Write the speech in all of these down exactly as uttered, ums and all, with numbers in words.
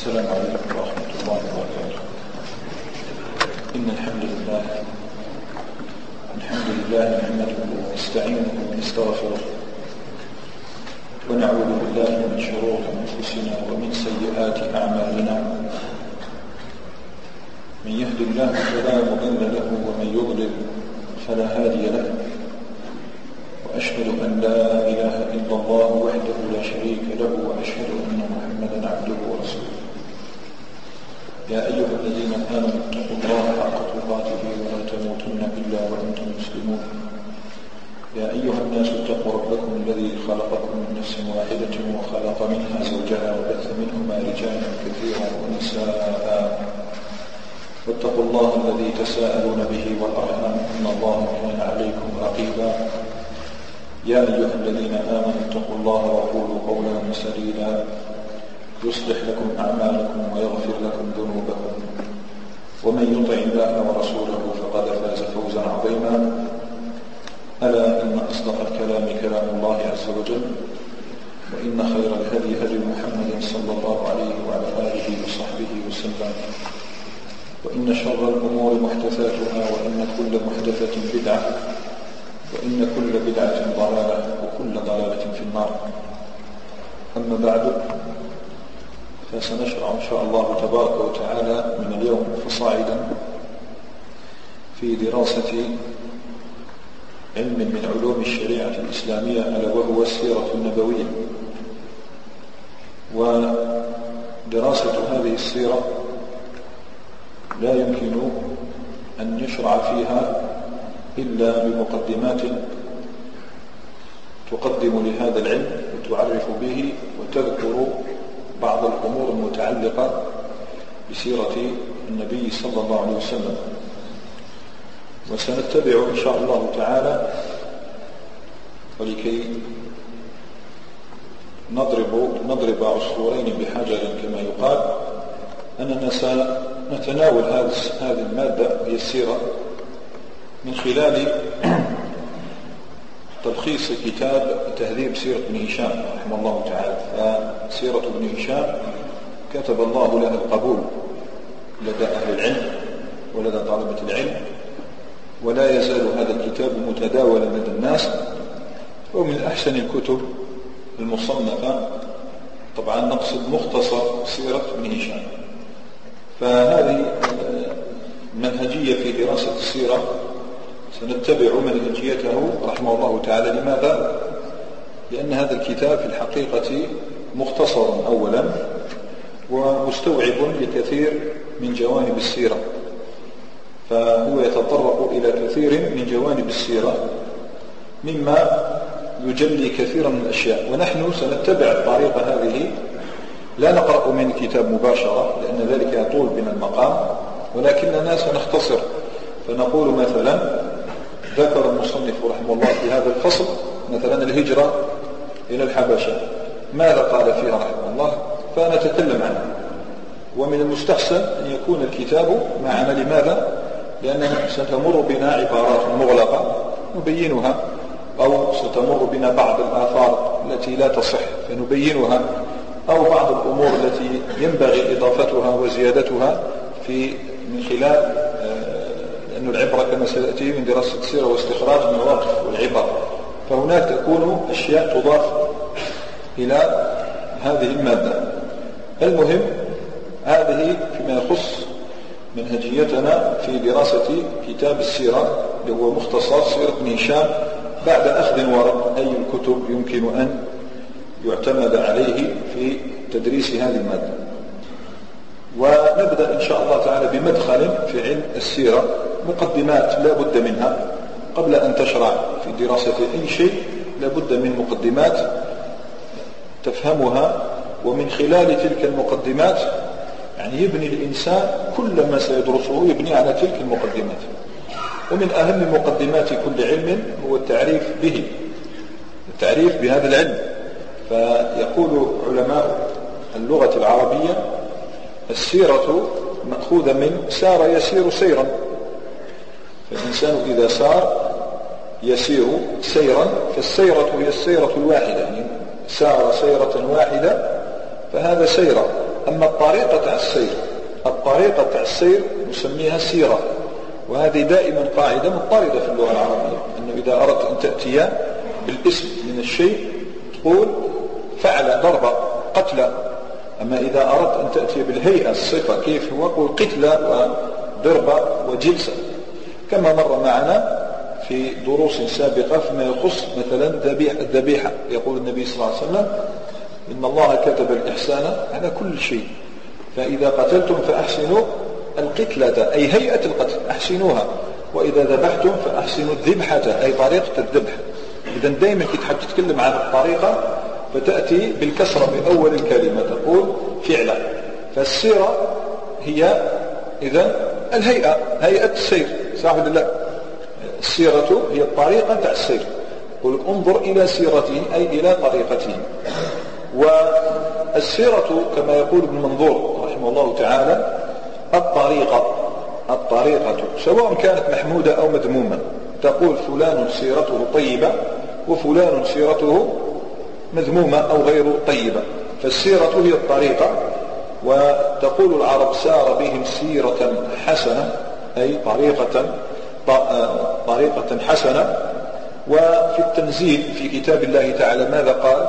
السلام عليكم ورحمة الله وبركاته. إن الحمد لله الحمد لله نحمده ونستعينه ونستغفره ونعوذ بالله من شرور أنفسنا ومن سيئات أعمالنا. من يهد الله فلا مضل له ومن يضلل فلا هادي له، وأشهد أن لا إله إلا الله وحده لا شريك له، وأشهد أن محمدا عبده ورسوله. يا أيها الذين آمنوا اتقوا الله حق تقاته ولا تموتن إلا وأنتم مسلمون. يا أيها الناس اتقوا ربكم الذي خلقكم من نفس واحدة وخلق منها زوجها وبث منهما رجالا كثيرا ونساء، واتقوا الله الذي تساءلون به والأرحام إن الله كان عليكم رقيبا. يا أيها الذين آمنوا اتقوا الله وقولوا قولا سديدا يصلح لكم أعمالكم ويغفر لكم ذنوبكم، ومن يطع الله ورسوله فقد فاز فوزا عظيما. ألا إن أصدق الكلام كلام الله عز وجل، وإن خير الهدي هدي محمد صلى الله عليه وعلى آله وصحبه وسلم، وإن شر الأمور محدثاتها، وإن كل محدثة بدعة، وإن كل بدعة ضلالة، وكل ضلالة في النار. أما بعد، فسنشرع إن شاء الله تبارك وتعالى من اليوم فصاعدا في دراسة علم من علوم الشريعة الإسلامية، ألا وهو السيرة النبوية. ودراسة هذه السيرة لا يمكن أن يشرع فيها إلا بمقدمات تقدم لهذا العلم وتعرف به وتذكر بعض الأمور المتعلقة بسيرة النبي صلى الله عليه وسلم. وسنتبع إن شاء الله تعالى، ولكي نضرب, نضرب عصفورين بحجر كما يقال، أننا سنتناول هذه المادة هي السيرة من خلال تلخيص كتاب تهذيب سيرة ابن هشام رحمه الله تعالى. فسيرة ابن هشام كتب الله لها القبول لدى أهل العلم ولدى طلبة العلم، ولا يزال هذا الكتاب متداولا لدى الناس، ومن أحسن الكتب المصنفة. طبعا نقصد مختصر سيرة ابن هشام. فهذه منهجية في دراسة السيرة سنتبع منهجيته رحمه الله تعالى. لماذا؟ لأن هذا الكتاب في الحقيقة مختصر أولا، ومستوعب لكثير من جوانب السيرة، فهو يتطرق إلى كثير من جوانب السيرة مما يجلي كثيرا من الأشياء. ونحن سنتبع الطريقة هذه، لا نقرأ من الكتاب مباشرة لأن ذلك يطول بنا المقام، ولكننا سنختصر. فنقول مثلا ذكر المصنف رحمه الله في هذا الفصل مثلا الهجرة إلى الحبشة، ماذا قال فيها رحمه الله؟ فنتكلم عنه. ومن المستحسن أن يكون الكتاب معنا. لماذا؟ لأننا ستمر بنا عبارات مغلقة نبينها، أو ستمر بنا بعض الآثار التي لا تصح فنبينها، أو بعض الأمور التي ينبغي إضافتها وزيادتها في من خلال لأن العبرة كما سيأتي من دراسة السيرة واستخراج المواقف والعبر، فهناك تكون أشياء تضاف إلى هذه المادة. المهم، هذه فيما يخص منهجيتنا في دراسة كتاب السيرة اللي هو مختصر سيرة ابن هشام، بعد أخذ ورد أي الكتب يمكن أن يعتمد عليه في تدريس هذه المادة. ونبدأ إن شاء الله تعالى بمدخل في علم السيرة، مقدمات لا بد منها قبل أن تشرع في دراسة أي شيء. لا بد من مقدمات تفهمها، ومن خلال تلك المقدمات يعني يبني الإنسان كل ما سيدرسه يبني على تلك المقدمات. ومن أهم مقدمات كل علم هو التعريف به، التعريف بهذا العلم. فيقول علماء اللغة العربية: السيرة مأخوذة من سار يسير سيرا، فالإنسان إذا سار يسير سيرا، فالسيرة هي السيرة الواحدة، يعني سار سيرة واحدة فهذا سيرة. أما الطريقة تاع السير الطريقة تاع السير نسميها سيرة، وهذه دائما قاعدة مضطردة في اللغة العربية، أنه إذا أردت أن تأتي بالاسم من الشيء تقول فعل ضرب قتل، أما إذا أردت أن تأتي بالهيئة الصفة كيف هو قول قتل وضرب وجلسة، كما مر معنا في دروس سابقة فيما يخص مثلا الذبيحة. يقول النبي صلى الله عليه وسلم إن الله كتب الإحسان على كل شيء، فإذا قتلتم فأحسنوا القتلة أي هيئة القتل أحسنوها، وإذا ذبحتم فأحسنوا الذبحة أي طريقة الذبح. إذا دائما كي تحب تتكلم عن الطريقة فتأتي بالكسرة في أول الكلمة تقول فعلا. فالسيرة هي إذا الهيئة هيئة السير، صح ولا لا؟ السيرة هي الطريقة تاع السير، قل انظر إلى سيرته أي إلى طريقته. والسيرة كما يقول ابن منظور رحمه الله تعالى الطريقة الطريقة سواء كانت محمودة أو مذمومة، تقول فلان سيرته طيبة وفلان سيرته مذمومة أو غير طيبة، فالسيرة هي الطريقة. وتقول العرب سار بهم سيرة حسنة أي طريقة طريقة حسنة. وفي التنزيل في كتاب الله تعالى ماذا قال؟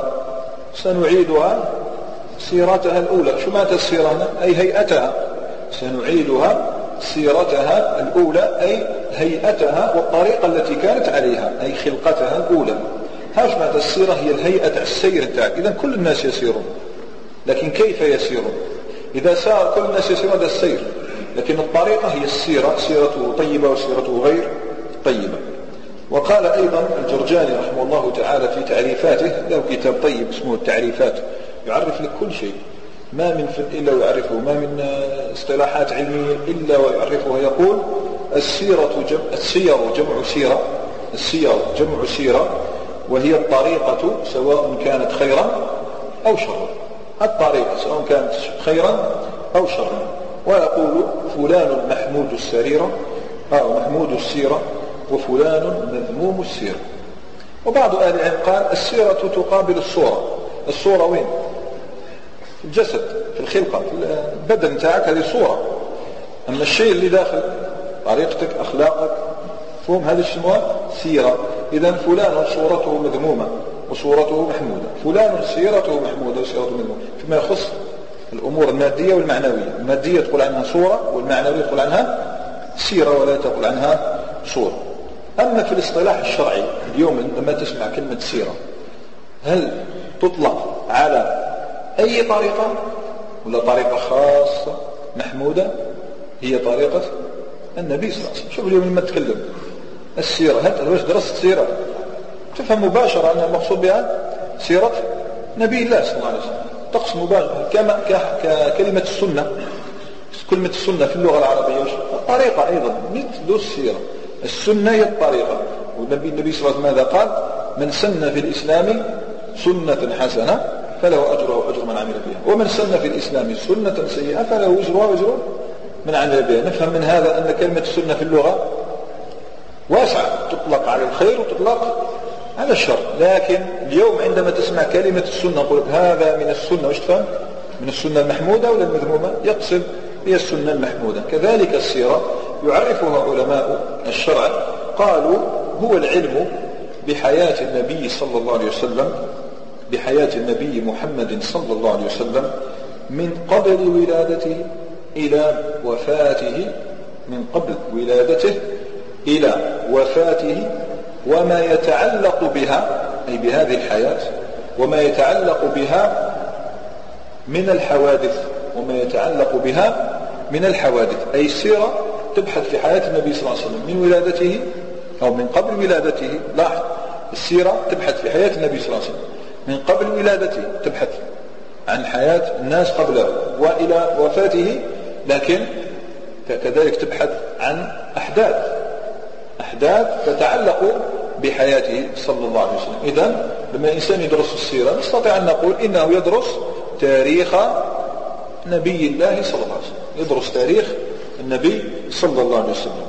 سنعيدها سيرتها الأولى. شو معنى السيرة؟ أي هيئتها، سنعيدها سيرتها الأولى أي هيئتها والطريقة التي كانت عليها أي خلقتها الأولى. هاش معنى السيرة؟ هي الهيئة السير تاعك. إذا كل الناس يسيرون، لكن كيف يسيرون؟ إذا سار كل الناس يسيرون هذا السير، لكن الطريقة هي السيرة، سيرته طيبة وسيرته غير طيبة. وقال أيضا الجرجاني رحمه الله تعالى في تعريفاته، له كتاب طيب اسمه التعريفات، يعرف لك كل شيء، ما من فن إلا ويعرفه، ما من اصطلاحات علمية إلا ويعرفه. يقول السيرة جمع السير جمع سيرة، السير جمع سيرة، وهي الطريقة سواء كانت خيرا أو شرا، الطريقة سواء كانت خيرا أو شرا. ويقول فلان محمود السريرة أو محمود السيرة وفلان مذموم السيرة. وبعض أهل العلم قال السيرة تقابل الصورة. الصورة وين؟ في الجسد، في الخلقة، في البدن تاعك، هذه صورة. أما الشيء اللي داخل طريقتك أخلاقك فهم هذا اسمها سيرة. إذا فلان صورته مذمومة وصورته محمودة، فلان سيرته محمودة وسيرته مذمومة فيما يخص الأمور المادية والمعنوية. المادية تقول عنها صورة، والمعنوية تقول عنها سيرة ولا تقول عنها صورة. أما في الاصطلاح الشرعي اليوم عندما تسمع كلمة سيرة هل تطلق على أي طريقة ولا طريقة خاصة محمودة؟ هي طريقة النبي صلى الله عليه وسلم. شوف اليوم لما تتكلم السيرة، هل واش درست سيرة تفهم مباشرة أن المقصود بها سيرة نبي الله صلى الله عليه وسلم، تقصد مباشرة. كما كلمة السنة، كلمة السنة في اللغة العربية الطريقة أيضا مثل السيرة. السنة هي الطريقة، والنبي النبي صلى الله عليه وسلم ماذا قال؟ من سن في الإسلام سنة حسنة فله أجره وأجر من عمل بها، ومن سن في الإسلام سنة سيئة فله وزرها وأجر من عمل بها. نفهم من هذا أن كلمة السنة في اللغة واسعة، تطلق على الخير وتطلق على الشر. لكن اليوم عندما تسمع كلمة السنة قلت هذا من السنة، وش تفهم؟ من السنة المحمودة ولا المذمومة؟ يقصد هي السنة المحمودة. كذلك السيرة يعرفها علماء الشرع، قالوا هو العلم بحياة النبي صلى الله عليه وسلم، بحياة النبي محمد صلى الله عليه وسلم من قبل ولادته إلى وفاته، من قبل ولادته إلى وفاته، وما يتعلق بها أي بهذه الحياة، وما يتعلق بها من الحوادث، وما يتعلق بها من الحوادث. أي السيرة تبحث في حياة النبي صلى الله عليه وسلم من ولادته أو من قبل ولادته. لاحظ، السيرة تبحث في حياة النبي صلى الله عليه وسلم من قبل ولادته، تبحث عن حياة الناس قبله وإلى وفاته، لكن كذلك تبحث عن أحداث أحداث تتعلق بحياته صلى الله عليه وسلم. إذن لما الإنسان يدرس السيرة نستطيع أن نقول إنه يدرس تاريخ نبي الله صلى الله عليه وسلم، يدرس تاريخ النبي صلى الله عليه وسلم.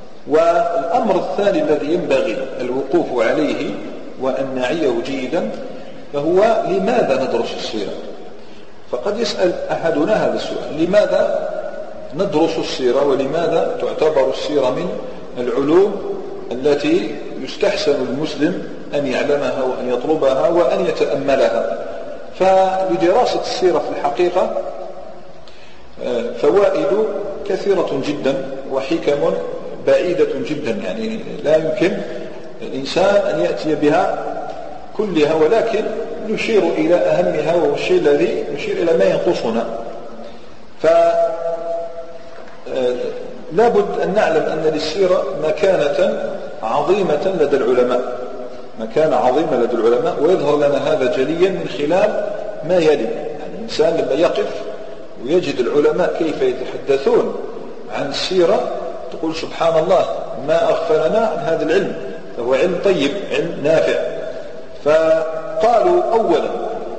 والأمر الثاني الذي ينبغي الوقوف عليه وأن نعيه جيدا فهو لماذا ندرس السيرة؟ فقد يسأل أحدنا هذا السؤال: لماذا ندرس السيرة، ولماذا تعتبر السيرة من العلوم التي يستحسن المسلم أن يعلمها وأن يطلبها وأن يتأملها؟ فلدراسة السيرة في الحقيقة فوائد كثيرة جدا وحكم بعيدة جدا، يعني لا يمكن الإنسان أن يأتي بها كلها، ولكن نشير إلى أهمها وهو الشيء الذي نشير إلى ما ينقصنا. فلا بد أن نعلم أن للسيرة مكانة عظيمة لدى العلماء، مكانة عظيمة لدى العلماء، ويظهر لنا هذا جليا من خلال ما يلي. يعني الإنسان لما يقف ويجد العلماء كيف يتحدثون عن السيرة تقول سبحان الله، ما أغفلنا عن هذا العلم، فهو علم طيب، علم نافع. فقالوا أولا: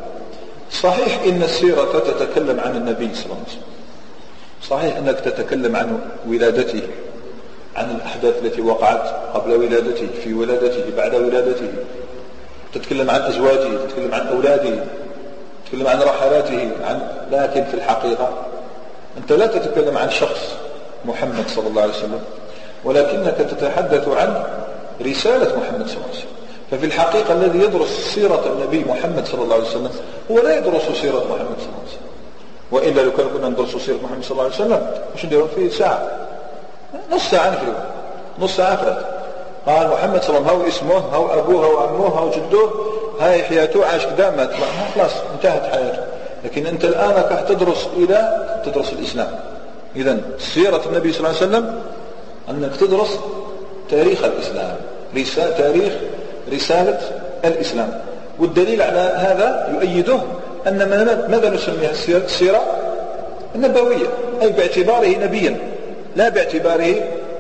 صحيح إن السيرة تتكلم عن النبي صلى الله عليه وسلم، صحيح أنك تتكلم عن ولادته، عن الأحداث التي وقعت قبل ولادته، في ولادته، بعد ولادته، تتكلم عن أزواجه، تتكلم عن أولاده، تتكلم عن رحلاته، عن لكن في الحقيقة أنت لا تتكلم عن شخص محمد صلى الله عليه وسلم، ولكنك تتحدث عن رسالة محمد صلى الله عليه وسلم. ففي الحقيقة الذي يدرس سيرة النبي محمد صلى الله عليه وسلم هو لا يدرس سيرة محمد صلى الله عليه وسلم، وإلا لو كنا ندرس سيرة محمد صلى الله عليه وسلم مش نديرون فيه ساعة، نص ساعة نفرق، نص ساعة فرد. قال محمد صلى الله عليه وسلم هو اسمه، هو أبوه، هو عمه، هو جده، هاي حياته، عاش كذا، مات، خلاص انتهت حياته. لكن أنت الآن راح تدرس إلى تدرس الإسلام. إذن سيرة النبي صلى الله عليه وسلم أنك تدرس تاريخ الإسلام، رسالة تاريخ رسالة الإسلام. والدليل على هذا يؤيده أن ماذا نسميها السيرة النبوية، أي باعتباره نبيا، لا باعتباره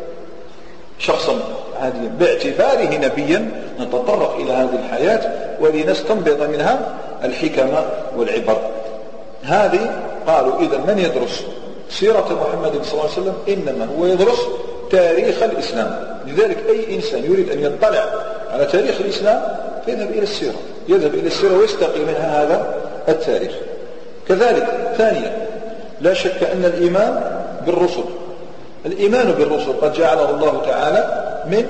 شخصا عاديا، باعتباره نبيا نتطرق إلى هذه الحياة ولنستنبط منها الحكم والعبر. هذه قالوا إذا من يدرس سيرة محمد صلى الله عليه وسلم إنما هو يدرس تاريخ الإسلام. لذلك أي إنسان يريد أن يطلع على تاريخ الإسلام فيذهب إلى السيرة، يذهب إلى السيرة ويستقي منها هذا التاريخ. كذلك ثانيا، لا شك أن الإيمان بالرسل، الإيمان بالرسل قد جعله الله تعالى من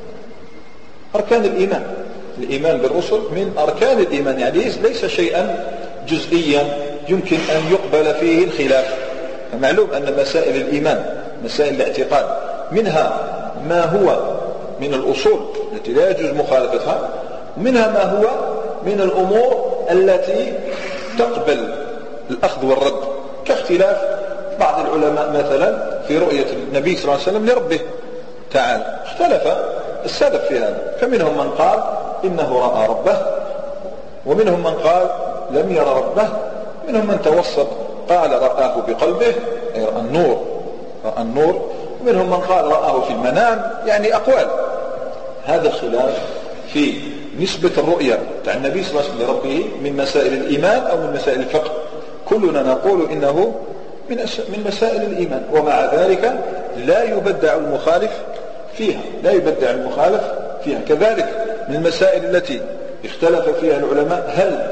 أركان الإيمان. الإيمان بالرسل من أركان الإيمان، يعني ليس شيئا جزئيا يمكن أن يقبل فيه الخلاف. فمعلوم أن مسائل الإيمان، مسائل الاعتقاد، منها ما هو من الأصول التي لا يجوز مخالفتها، ومنها ما هو من الأمور التي تقبل الأخذ والرد، كاختلاف بعض العلماء مثلا في رؤية النبي صلى الله عليه وسلم لربه تعالى، اختلف السلف في هذا، فمنهم من قال إنه رأى ربه، ومنهم من قال لم يرى ربه، منهم من توسط قال رآه بقلبه، أي رأى النور، رأى النور، ومنهم من قال رآه في المنام، يعني أقوال. هذا الخلاف في نسبة الرؤية تاع النبي صلى الله عليه وسلم لربه من مسائل الإيمان أو من مسائل الفقه، كلنا نقول إنه من مسائل الإيمان، ومع ذلك لا يبدع المخالف فيها، لا يبدع المخالف فيها. كذلك من المسائل التي اختلف فيها العلماء، هل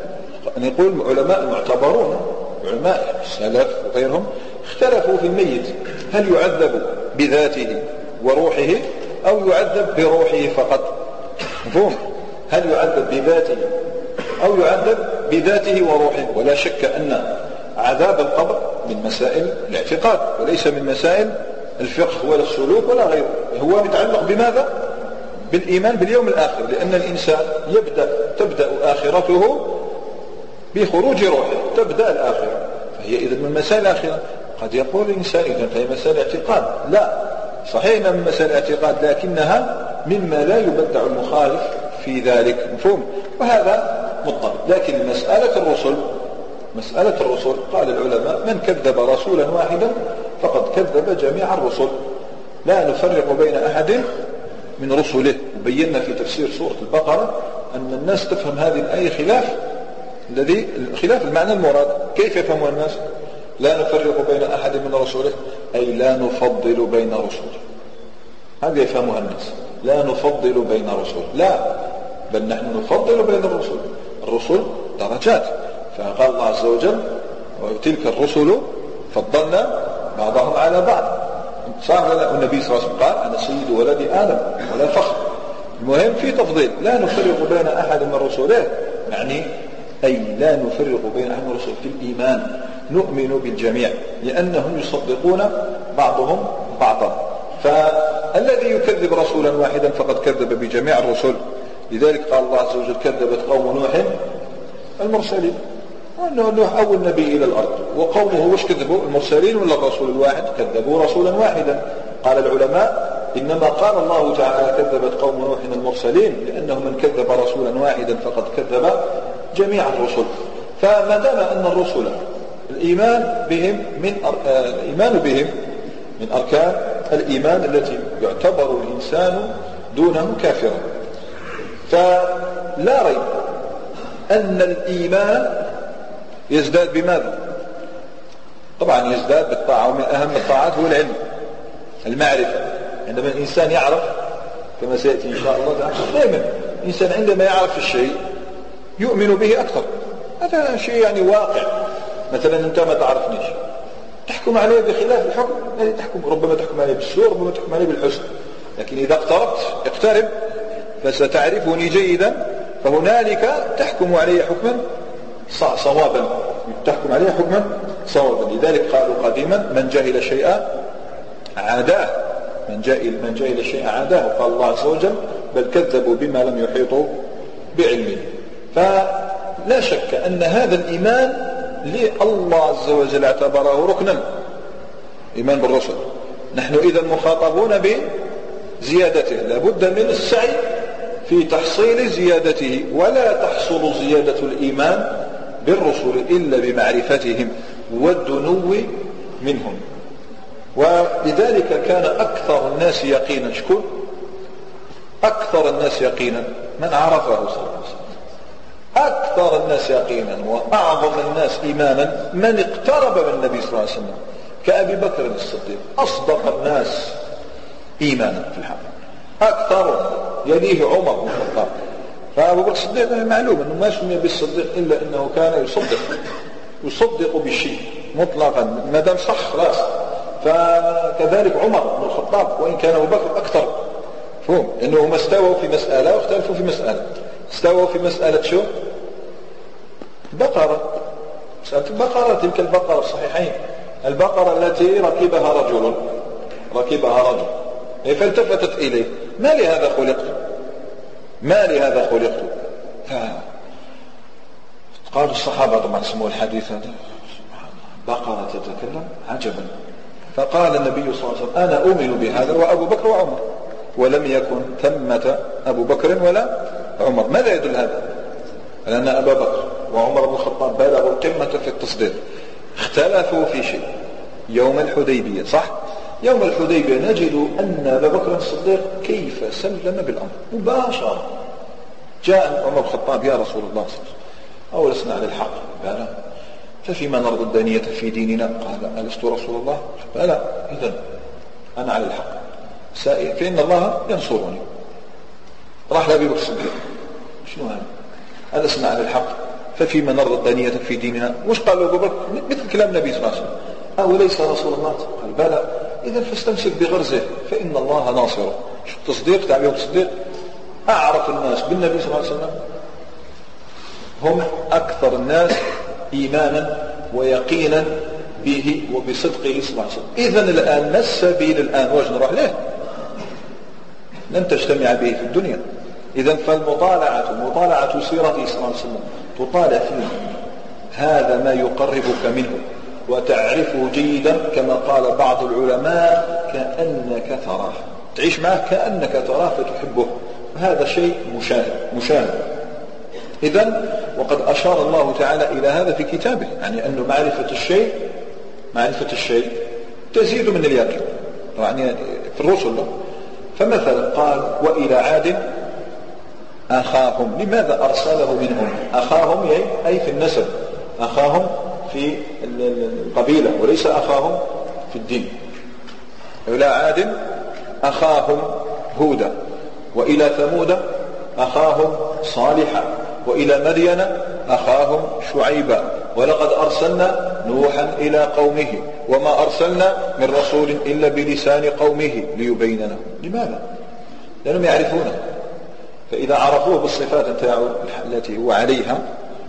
نقول علماء المعتبرون، علماء السلف وغيرهم، اختلفوا في الميت هل يعذب بذاته وروحه أو يعذب بروحه فقط. مفهوم؟ هل يعذب بذاته أو يعذب بذاته وروحه؟ ولا شك أن عذاب القبر من مسائل الاعتقاد وليس من مسائل الفقه ولا السلوك ولا غيره، هو متعلق بماذا؟ بالإيمان باليوم الآخر، لأن الإنسان يبدأ تبدأ آخرته بخروج روحه، تبدأ الآخرة، فهي إذن من مسائل الآخرة. قد يقول الإنسان إذن فهي مسائل اعتقاد، لا، صحيح من مسائل الاعتقاد، لكنها مما لا يبدع المخالف في ذلك. مفهوم؟ وهذا مضطرب. لكن مسألة الرسل، مسألة الرسل قال العلماء من كذب رسولا واحدا فقد كذب جميع الرسل، لا نفرق بين أحد من رسله. وبينا في تفسير سورة البقرة أن الناس تفهم هذه الآية خلاف الذي خلاف المعنى المراد. كيف يفهم الناس؟ لا نفرق بين أحد من رسله، أي لا نفضل بين رسله، هذا يفهمها الناس، لا نفضل بين رسله، لا، بل نحن نفضل بين الرسل. الرسل درجات، فقال الله عز وجل وتلك الرسل فضلنا بعضهم على بعض. صار لنا النبي صلى الله عليه وسلم قال أنا سيد ولد آدم ولا فخر. المهم في تفضيل، لا نفرق بين أحد من رسله، يعني أي لا نفرق بين أحد من رسله في الإيمان، نؤمن بالجميع لأنهم يصدقون بعضهم بعضا. فالذي يكذب رسولا واحدا فقد كذب بجميع الرسل. لذلك قال الله عز وجل كذبت قوم نوح المرسلين، وأنه نوح أول نبي إلى الأرض، وقومه وش كذبوا؟ المرسلين ولا الرسول الواحد؟ كذبوا رسولا واحدا. قال العلماء إنما قال الله تعالى كذبت قوم نوح المرسلين لأنه من كذب رسولا واحدا فقد كذب جميع الرسل. فما دام أن الرسل الإيمان بهم من أر... الإيمان بهم من أركان الإيمان التي يعتبر الإنسان دونه كافرا، فلا ريب أن الإيمان يزداد بماذا؟ طبعا يزداد بالطاعة، ومن أهم الطاعات هو العلم، المعرفة. عندما الإنسان يعرف كما سيأتي إن شاء الله تعالى، دائما الإنسان عندما يعرف الشيء يؤمن به أكثر. هذا شيء يعني واقع. مثلا أنت ما تعرفنيش تحكم عليه بخلاف الحكم الذي تحكم، ربما تحكم عليه بالسوء، ربما تحكم عليه بالحسن، لكن إذا اقتربت اقترب فستعرفني جيدا، فهنالك تحكم عليه حكما صوابا، تحكم عليه حكما صوابا. لذلك قالوا قديما من جهل شيئا عاداه، من جهل من جهل شيئا عاداه. وقال الله عز وجل بل كذبوا بما لم يحيطوا بعلمه. فلا شك أن هذا الإيمان لله عز وجل اعتبره ركنا، إيمان بالرسل. نحن إذا مخاطبون بزيادته، لابد من السعي في تحصيل زيادته، ولا تحصل زيادة الإيمان بالرسل إلا بمعرفتهم والدنو منهم. ولذلك كان أكثر الناس يقينا، شكون أكثر الناس يقينا؟ من عرفه صلى الله عليه وسلم. أكثر الناس يقينا وأعظم الناس إيمانا من اقترب من النبي صلى الله عليه وسلم كأبي بكر الصديق، أصدق الناس إيمانا في الحق، أكثر يليه عمر بن الخطاب. فأبو بكر الصديق معلوم أنه ما سمي بالصديق إلا أنه كان يصدق يصدق بالشيء مطلقا، ما دام صح خلاص. فكذلك عمر بن الخطاب، وإن كان أبو بكر أكثر، فهم أنهم استووا في مسألة واختلفوا في مسألة. استووا في مسألة شو؟ بقرة، مسألة البقرة، تلك البقرة الصحيحين، البقرة التي ركبها رجل ركبها رجل فالتفتت إليه ما لهذا خلقت ما لهذا خلقت قال الصحابة طبعا اسمه الحديث هذا بقرة تتكلم عجبا. فقال النبي صلى الله عليه وسلم أنا أؤمن بهذا وأبو بكر وعمر، ولم يكن ثمة أبو بكر ولا عمر. ماذا يدل هذا؟ لأن أبا بكر وعمر بن الخطاب بلغوا القمة في التصديق. اختلفوا في شيء يوم الحديبية، صح؟ يوم الحديبية نجد أن أبا بكر الصديق كيف سلم بالأمر مباشرة. جاء عمر بن الخطاب يا رسول الله صلى الله عليه وسلم أو لسنا على الحق؟ بلى. ففيما نرضى الدانية في ديننا؟ قال ألست رسول الله؟ بلى. إذن أنا على الحق فإن الله ينصرني. راح لأبي بكر الصديق شنو هذا؟ ألسنا على الحق ففيما نرضى الدانية في ديننا؟ وش قال أبو بكر؟ مثل كلام النبي صلى الله عليه وسلم أو ليس رسول الله؟ قال بلى. إذن فاستمسك بغرزه فإن الله ناصره. شو التصديق تاع أبي بكر الصديق؟ أعرف الناس بالنبي صلى الله عليه وسلم هم أكثر الناس إيمانا ويقينا به وبصدقه صلى الله عليه وسلم. إذن الآن ما السبيل الآن واش نروح له؟ لن تجتمع به في الدنيا. إذن فالمطالعة مطالعة سيرته صلى الله عليه وسلم تطالع فيه هذا ما يقربك منه وتعرفه جيدا كما قال بعض العلماء كأنك تراه، تعيش معه كأنك تراه فتحبه. هذا شيء مشاهد مشاهد. إذن وقد أشار الله تعالى إلى هذا في كتابه، يعني أنه معرفة الشيء معرفة الشيء تزيد من اليقين، يعني في الرسل. فمثلا قال وإلى عاد أخاهم، لماذا أرسله منهم؟ أخاهم أي في النسب، أخاهم في القبيلة وليس أخاهم في الدين. إلى عاد أخاهم هودا، وإلى ثمود أخاهم صالحا، وإلى مدين أخاهم شعيبا، ولقد أرسلنا نوحا إلى قومه وما أرسلنا من رسول إلا بلسان قومه ليبين لهم. لماذا؟ لأنهم يعرفونه، فإذا عرفوه بالصفات التي هو عليها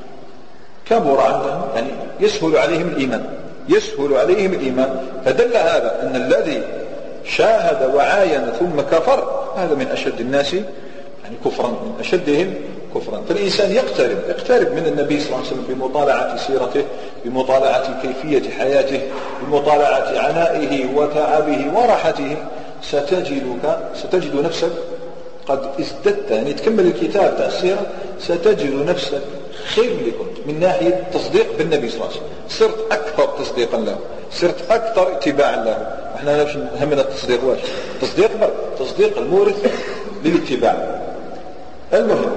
كبر عندهم، يعني يسهل عليهم الإيمان، يسهل عليهم الإيمان. فدل هذا أن الذي شاهد وعاين ثم كفر هذا من أشد الناس يعني كفرا، من أشدهم كفرا. فالإنسان يقترب يقترب من النبي صلى الله عليه وسلم بمطالعة سيرته، بمطالعة كيفية حياته، بمطالعة عنائه وتعبه وراحته، ستجدك ستجد نفسك قد ازددت، يعني تكمل الكتاب تاع السيرة ستجد نفسك خير اللي كنت من ناحية التصديق بالنبي صلى الله عليه وسلم، صرت أكثر تصديقا له، صرت أكثر اتباعا له. احنا نمشي همنا التصديق واش تصديق بر تصديق المورث للاتباع. المهم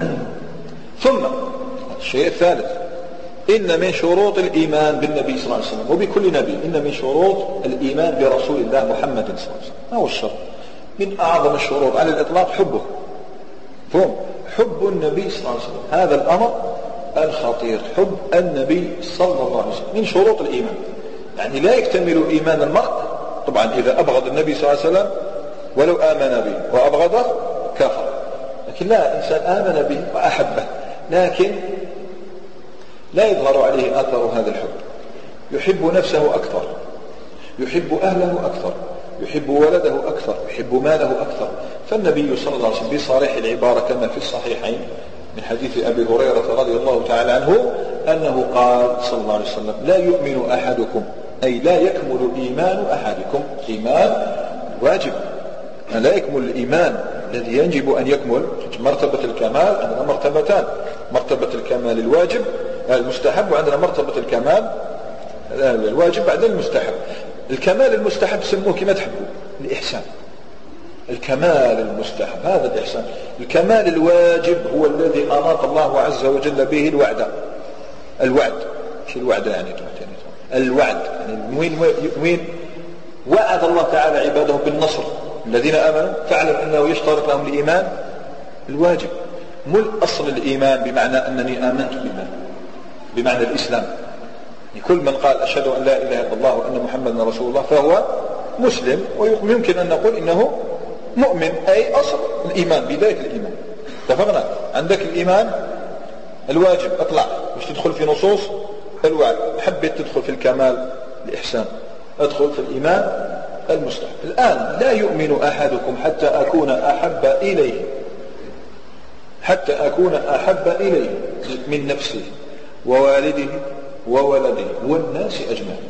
ثم الشيء الثالث، إن من شروط الإيمان بالنبي صلى الله عليه وسلم وبكل نبي، إن من شروط الإيمان برسول الله محمد صلى الله عليه وسلم. ما هو الشرط؟ من أعظم الشروط على الإطلاق حبه، فهم حب النبي صلى الله عليه وسلم، هذا الأمر الخطير، حب النبي صلى الله عليه وسلم من شروط الإيمان. يعني لا يكتمل إيمان المرء طبعا إذا أبغض النبي صلى الله عليه وسلم ولو آمن به، وأبغضه كفر. لكن لا، إنسان آمن به وأحبه لكن لا يظهر عليه أثر هذا الحب، يحب نفسه أكثر، يحب أهله أكثر، يحب ولده أكثر، يحب ماله أكثر. فالنبي صلى الله عليه وسلم بصريح العبارة كما في الصحيحين من حديث أبي هريرة رضي الله تعالى عنه أنه قال صلى الله عليه وسلم: لا يؤمن أحدكم، أي لا يكمل إيمان أحدكم، إيمان واجب، لا يكمل الإيمان الذي يجب أن يكمل. مرتبة الكمال عندنا مرتبتان، مرتبة الكمال الواجب المستحب، وعندنا مرتبة الكمال الواجب بعد المستحب. الكمال المستحب سموه كما تحبوا الإحسان، الكمال المستحب هذا الإحسان. الكمال الواجب هو الذي أناط الله عز وجل به الوعد، الوعد شو الوعد يعني؟ الوعد يعني وين وين وعد الله تعالى عباده بالنصر الذين آمنوا، فاعلم أنه يشترط لهم الإيمان الواجب، مو الأصل الإيمان بمعنى أنني آمنت بالله بمعنى الإسلام. كل من قال أشهد أن لا إله إلا الله وأن محمدا رسول الله فهو مسلم، ويمكن أن نقول إنه مؤمن، أي أصل الإيمان، بداية الإيمان. اتفقنا؟ عندك الإيمان الواجب، اطلع مش تدخل في نصوص الوعد، حبيت تدخل في الكمال الإحسان ادخل في الإيمان المستحب. الآن لا يؤمن أحدكم حتى أكون أحب إليه، حتى أكون أحب إليه من نفسه ووالده وولده والناس أجمعين.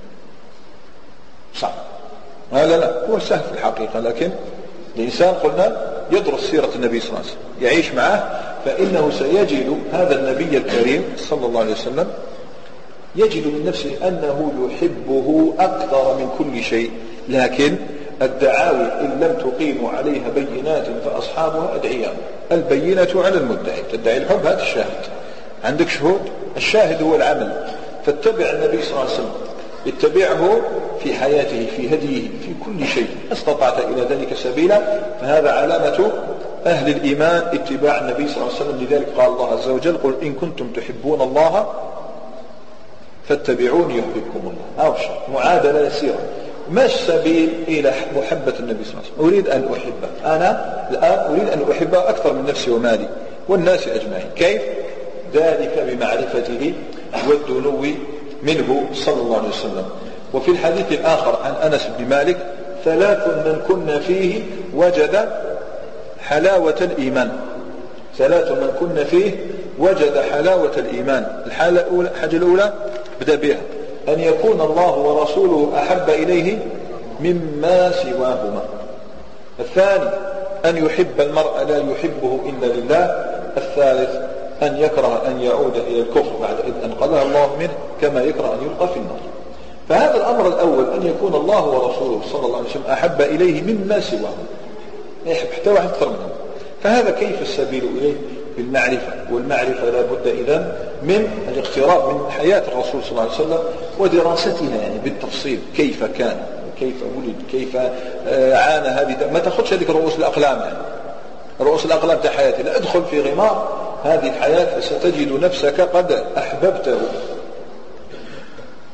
صعب هذا؟ لا، هو سهل في الحقيقة، لكن الإنسان قلنا يدرس سيرة النبي صلى الله عليه وسلم، يعيش معه، فإنه سيجد هذا النبي الكريم صلى الله عليه وسلم يجد من نفسه أنه يحبه أكثر من كل شيء. لكن الدعاوي إن لم تقيموا عليها بينات فأصحابها أدعياء، البينة على المدعي، تدعي الحب هذا الشاهد، عندك شهود، الشاهد هو العمل. فاتبع النبي صلى الله عليه وسلم، اتبعه في حياته، في هديه، في كل شيء، استطعت إلى ذلك سبيلا، فهذا علامة أهل الإيمان اتباع النبي صلى الله عليه وسلم. لذلك قال الله عز وجل: قل إن كنتم تحبون الله فاتبعوني يحببكم الله. أو شيء معادلة يسيرة، ما السبيل إلى محبة النبي صلى الله عليه وسلم؟ أريد أن أحبه، أنا الآن أريد أن أحبه أكثر من نفسي ومالي والناس أجمعين. كيف؟ ذلك بمعرفته والدنو منه صلى الله عليه وسلم. وفي الحديث الآخر عن أنس بن مالك: ثلاث من كن فيه وجد حلاوة الإيمان، ثلاث من كن فيه وجد حلاوة الإيمان. الحالة الأولى، الحاجة الأولى بدأ بها، أن يكون الله ورسوله أحب إليه مما سواهما. الثاني أن يحب المرء لا يحبه إلا لله. الثالث أن يكره أن يعود إلى الكفر بعد إذ أنقذه الله منه، كما يكره أن يلقى في النار. فهذا الأمر الأول، أن يكون الله ورسوله صلى الله عليه وسلم أحب إليه مما سواهما، يحب حتى واحد أكثر منهم. فهذا كيف السبيل إليه؟ بالمعرفة، والمعرفة لا بد إذن من الاقتراب من حياة الرسول صلى الله عليه وسلم ودراستها، يعني بالتفصيل، كيف كان، كيف ولد، كيف عانى. هذه ما تأخذش هذه رؤوس الأقلام، يعني رؤوس الأقلام تاع حياته، لا، ادخل في غمار هذه الحياة فستجد نفسك قد أحببته.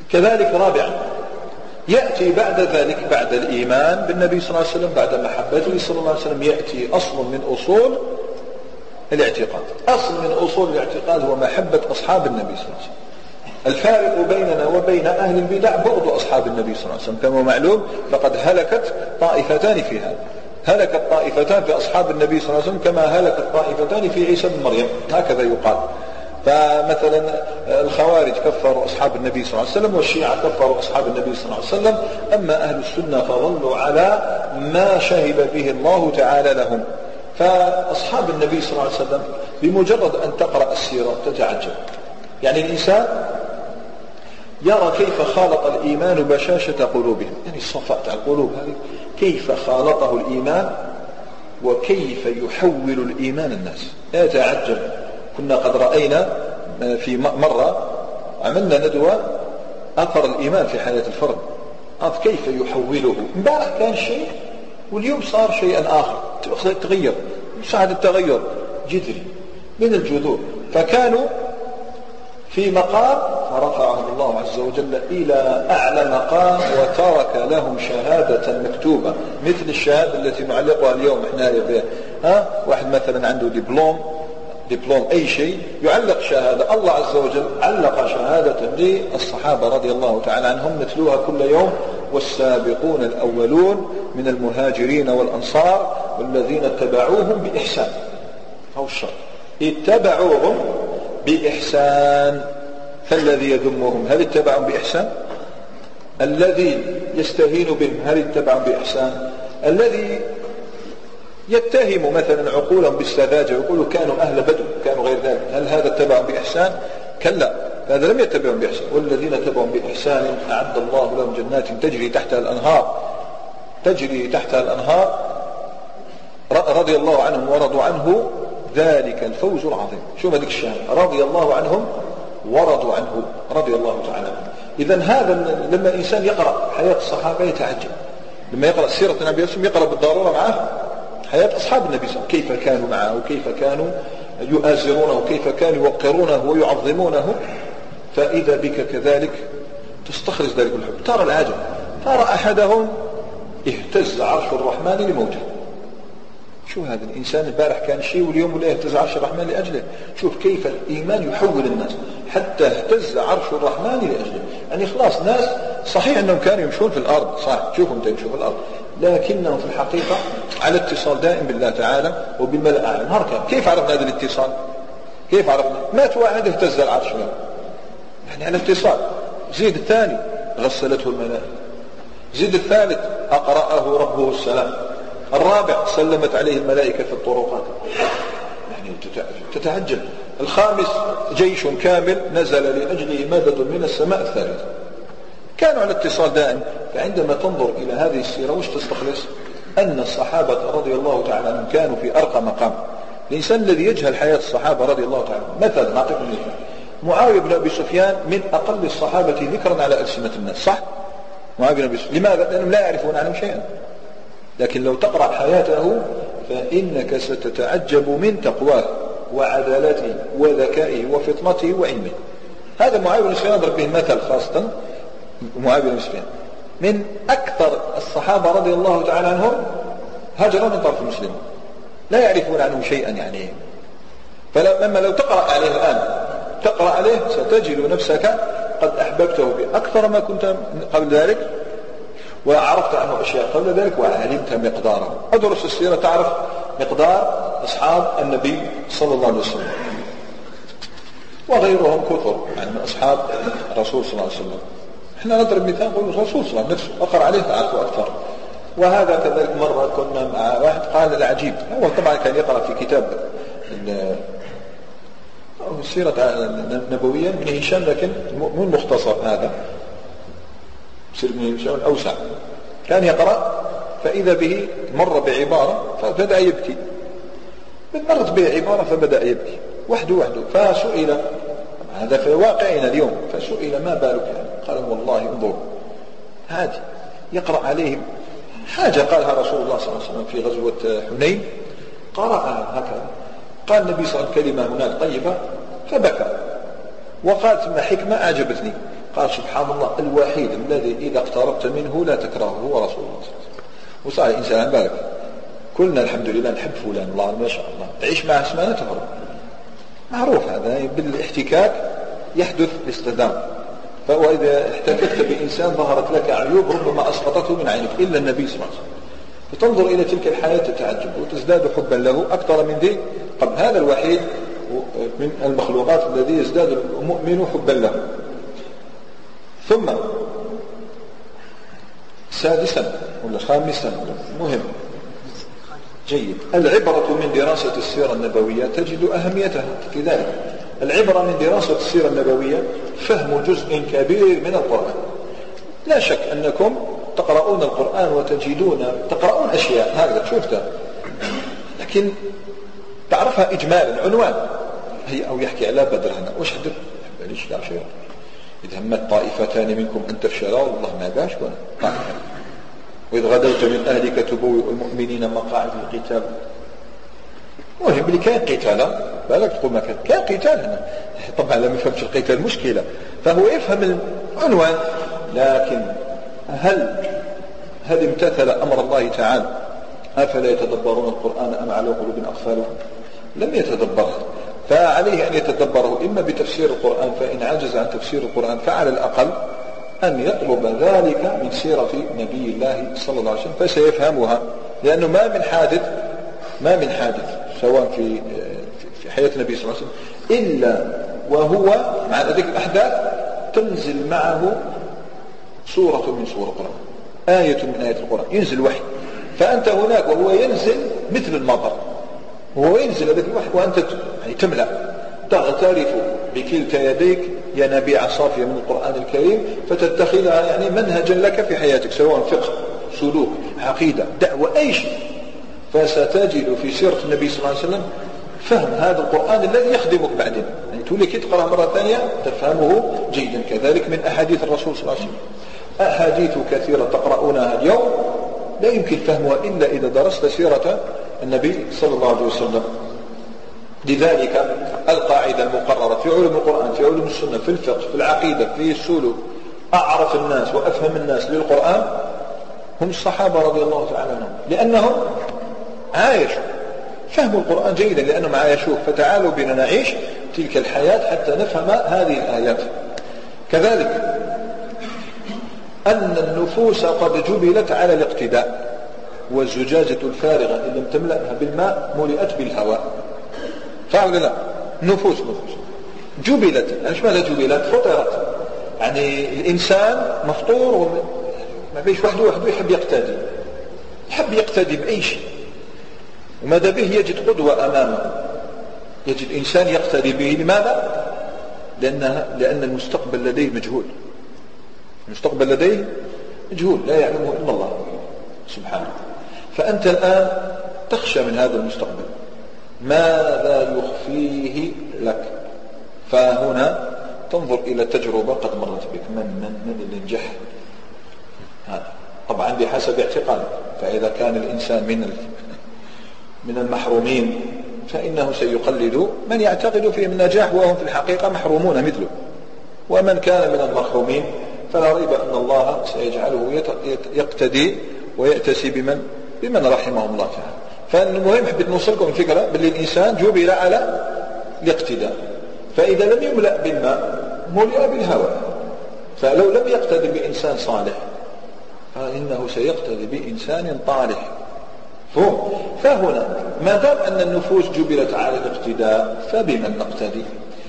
كذلك رابعا يأتي بعد ذلك بعد الإيمان بالنبي صلى الله عليه وسلم بعد محبته صلى الله عليه وسلم يأتي أصل من أصول الاعتقاد. أصل من أصول الاعتقاد هو محبة أصحاب النبي صلى الله عليه وسلم. الفارق بيننا وبين أهل البدع بغض أصحاب النبي صلى الله عليه وسلم كما معلوم. فقد هلكت طائفتان في هذا، هلكت طائفتان في أصحاب النبي صلى الله عليه وسلم كما هلكت طائفتان في عيسى بن مريم، هكذا يقال. فمثلا الخوارج كفروا أصحاب النبي صلى الله عليه وسلم والشيعة كفروا أصحاب النبي صلى الله عليه وسلم. أما أهل السنة فظلوا على ما شهد به الله تعالى لهم. فأصحاب النبي صلى الله عليه وسلم بمجرد أن تقرأ السيرة تتعجب. يعني الإنسان يرى كيف خالط الإيمان بشاشة قلوبهم، يعني الصفاء تاع القلوب هذه كيف خالطه الإيمان وكيف يحول الإيمان الناس. يتعجب. كنا قد رأينا في مرة عملنا ندوة أثر الإيمان في حياة الفرد، كيف يحوله. امبارح كان شيء واليوم صار شيئا آخر، تغير صعد التغير جذري من الجذور. فكانوا في مقام فرفعهم الله عز وجل إلى أعلى مقام وترك لهم شهادة مكتوبة مثل الشهادة التي نعلقها اليوم احنا بها. ها واحد مثلا عنده دبلوم دبلوم أي شيء يعلق شهادة، الله عز وجل علق شهادة للصحابة رضي الله تعالى عنهم نتلوها كل يوم: والسابقون الأولون من المهاجرين والأنصار والذين اتبعوهم بإحسان. أو الشر اتبعوهم بإحسان. فالذي يذمهم هل اتبعهم بإحسان؟ الذي يستهين بهم هل اتبعهم بإحسان؟ الذي يتهم مثلا عقولهم بالسذاجة ويقولوا كانوا أهل بدو كانوا غير ذلك هل هذا اتبعهم بإحسان؟ كلا، هذا لم يتبعهم بإحسان. والذين اتبعهم بإحسان أعد الله لهم جنات تجري تحتها الأنهار تجري تحتها الأنهار رضي الله عنهم ورضوا عنه ذلك الفوز العظيم. شو هذيك الشهادة؟ رضي الله عنهم ورضوا عنه رضي الله تعالى عنه. إذن هذا لما الإنسان يقرأ حياة الصحابة يتعجب. لما يقرأ سيرة النبي صلى الله عليه وسلم يقرأ بالضرورة معه حياة أصحاب النبي صلى الله عليه وسلم، كيف كانوا معه وكيف كانوا يؤازرونه وكيف كانوا يوقرونه ويعظمونه. فإذا بك كذلك تستخرج ذلك الحب. ترى العجب، ترى أحدهم اهتز عرش الرحمن لموته. شو هذا الإنسان البارح كان شيء واليوم ولا يهتز عرش الرحمن لأجله. شوف كيف الإيمان يحول الناس حتى اهتز عرش الرحمن لأجله. يعني خلاص ناس صحيح أنهم كانوا يمشون في الأرض، صح تشوفهم تمشون في الأرض، لكنهم في الحقيقة على اتصال دائم بالله تعالى وبالملأ الأعلى. هركب كيف عرفنا هذا الاتصال؟ كيف عرفنا؟ مات واحد اهتز العرش له، يعني على اتصال. زيد الثاني غسلته الملائكة، زيد الثالث أقرأه ربه السلام، الرابع سلمت عليه الملائكة في الطرقات. يعني تتعجب. الخامس جيش كامل نزل لأجله مدد من السماء الثالث. كانوا على اتصال دائم. فعندما تنظر إلى هذه السيرة وش تستخلص؟ أن الصحابة رضي الله تعالى عنهم كانوا في أرقى مقام. الإنسان الذي يجهل حياة الصحابة رضي الله تعالى عنهم، مثلا نعطيكم مثال: معاوية بن أبي سفيان من أقل الصحابة ذكرا على ألسنة الناس، صح؟ معاوية بن أبي سفيان. لماذا؟ لأنهم لا يعرفون عنه شيئا. لكن لو تقرأ حياته فإنك ستتعجب من تقواه وعدالته وذكائه وفطنته وعلمه. هذا معاوية بن سفيان أضرب به المثل، خاصة معاوية بن سفيان من أكثر الصحابة رضي الله تعالى عنهم هجروا من طرف المسلمين، لا يعرفون عنه شيئا. يعني فلما لو تقرأ عليه الآن تقرأ عليه ستجد نفسك قد أحببته بأكثر ما كنت قبل ذلك، وعرفت عنه أشياء قبل ذلك وعلمت مقداره. أدرس السيرة تعرف مقدار أصحاب النبي صلى الله عليه وسلم وغيرهم كثر يعني من أصحاب الرسول صلى الله عليه وسلم. احنا نضرب مثال نقول الرسول صلى الله عليه وسلم نفسه أقرأ عليه تعرفوا أكثر. وهذا كذلك مرة كنا مع واحد قال العجيب، هو طبعا كان يقرأ في كتاب السيرة النبوية من هشام، لكن مو المختصر هذا سير من هشام الأوسع. كان يقرأ فإذا به مر بعبارة فبدأ يبكي، مرت به عبارة فبدأ يبكي وحده وحده. فسئل، هذا في واقعنا اليوم، فسئل ما بالك يعني؟ قال والله انظر هذه يقرأ عليهم حاجة قالها رسول الله صلى الله عليه وسلم في غزوة حنين، قرأها هكذا، قال النبي صلى الله عليه وسلم كلمة هناك طيبة فبكى، وقال ثم حكمة أعجبتني، قال سبحان الله الوحيد الذي إذا اقتربت منه لا تكرهه هو رسول الله صلى الله عليه وسلم. وصار الإنسان عن بالك كلنا الحمد لله نحب فلان الله ما شاء الله تعيش معه سمانة تفرق معروف هذا بالاحتكاك يحدث الاصطدام. فإذا احتككت بإنسان ظهرت لك عيوب ربما أسقطته من عينك إلا النبي صلى الله عليه وسلم فتنظر إلى تلك الحياة تتعجب وتزداد حبا له أكثر من ذي قبل. هذا الوحيد من المخلوقات الذي يزداد المؤمن حبا له. ثم سادسا ولا خامسا مهم جيد العبرة من دراسة السيرة النبوية تجد أهميتها في ذلك. العبرة من دراسة السيرة النبوية فهم جزء كبير من القرآن. لا شك أنكم تقرؤون القرآن وتجدون تقرؤون أشياء هكذا شفتها لكن تعرفها إجمالا عنوان هي أو يحكي على بدر هنا وش حدث ليش لا شيء إذا همت طائفتان منكم أن تفشلا والله ما باش ولا وإذ غدوت من أهلك تبوئ المؤمنين مقاعد القتال. مهم اللي كان قتال بالك تقول ما كان كان قتال هنا طبعا لم يفهمش القتال مشكلة فهو يفهم العنوان. لكن هل هل امتثل أمر الله تعالى أفلا يتدبرون القرآن أم على قلوب أقفالها لم يتدبره. فعليه أن يتدبره إما بتفسير القرآن فإن عجز عن تفسير القرآن فعلى الأقل أن يطلب ذلك من سيرة نبي الله صلى الله عليه وسلم فسيفهمها. لأنه ما من حادث ما من حادث سواء في في حياة النبي صلى الله عليه وسلم إلا وهو مع ذلك الأحداث تنزل معه سورة من سور القرآن آية من آيات القرآن ينزل وحي. فأنت هناك وهو ينزل مثل المطر وهو ينزل هذا الوحي وأنت يعني تملأ تغترف بكلتا يديك يا نبيع صافية من القرآن الكريم فتتخذها يعني منهجا لك في حياتك سواء فقه سلوك عقيدة دعوة أي شيء. فستجد في سيرة النبي صلى الله عليه وسلم فهم هذا القرآن الذي يخدمك بعدين يعني تولي كي تقرأ مرة ثانية تفهمه جيدا. كذلك من أحاديث الرسول صلى الله عليه وسلم أحاديث كثيرة تقرؤونها اليوم لا يمكن فهمها إلا إذا درست سيرة النبي صلى الله عليه وسلم. لذلك القاعدة المقررة في علوم القرآن في علوم السنة في الفقه في العقيدة في السلوك أعرف الناس وأفهم الناس للقرآن هم الصحابة رضي الله تعالى عنهم لأنهم عايشوا فهموا القرآن جيدا لأنهم عايشوه. فتعالوا بنا نعيش تلك الحياة حتى نفهم هذه الآيات. كذلك أن النفوس قد جبلت على الاقتداء والزجاجة الفارغة إن لم تملأها بالماء ملئت بالهواء. فعلا لا نفوس نفوس جبلت يعني ماذا جبلت فطرت يعني الإنسان مفطور وما بيش وحده وحده يحب يقتدي يحب يقتدي بأي شيء وماذا به يجد قدوة أمامه يجد إنسان يقتدي به. لماذا؟ لأنها لأن المستقبل لديه مجهول. المستقبل لديه مجهول لا يعلمه إلا الله سبحانه. فأنت الآن تخشى من هذا المستقبل ماذا يخفيه لك. فهنا تنظر إلى تجربة قد مرت بك من من من اللي نجح هذا طبعا بحسب اعتقادك. فإذا كان الإنسان من من المحرومين فإنه سيقلد من يعتقد فيهم النجاح وهم في الحقيقة محرومون مثله. ومن كان من المرحومين فلا ريب أن الله سيجعله يقتدي ويأتسي بمن بمن رحمه الله تعالى. فالمهم حبيت نوصلكم الفكرة باللي الإنسان جبل على الاقتداء. فإذا لم يملأ بالماء ملئ بالهواء. فلو لم يقتدي بإنسان صالح فإنه سيقتدي بإنسان طالح. فهنا ما دام أن النفوس جبلت على الاقتداء فبمن نقتدي.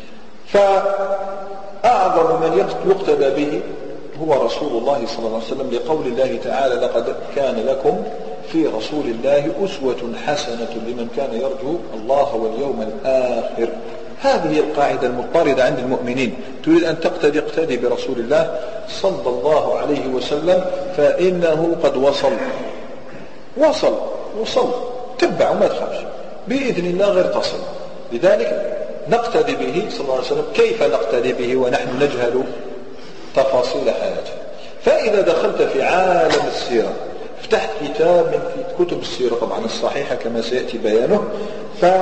فأعظم من يقتدى به هو رسول الله صلى الله عليه وسلم لقول الله تعالى لقد كان لكم في رسول الله أسوة حسنة لمن كان يرجو الله واليوم الآخر. هذه القاعدة المضطردة عند المؤمنين. تريد أن تقتدي اقتدي برسول الله صلى الله عليه وسلم فإنه قد وصل وصل وصل تبع وما تخافش بإذن الله غير تصل. لذلك نقتدي به صلى الله عليه وسلم. كيف نقتدي به ونحن نجهل تفاصيل حياته؟ فإذا دخلت في عالم السيرة فتحت كتاب من في كتب السيرة طبعا الصحيحة كما سيأتي بيانه.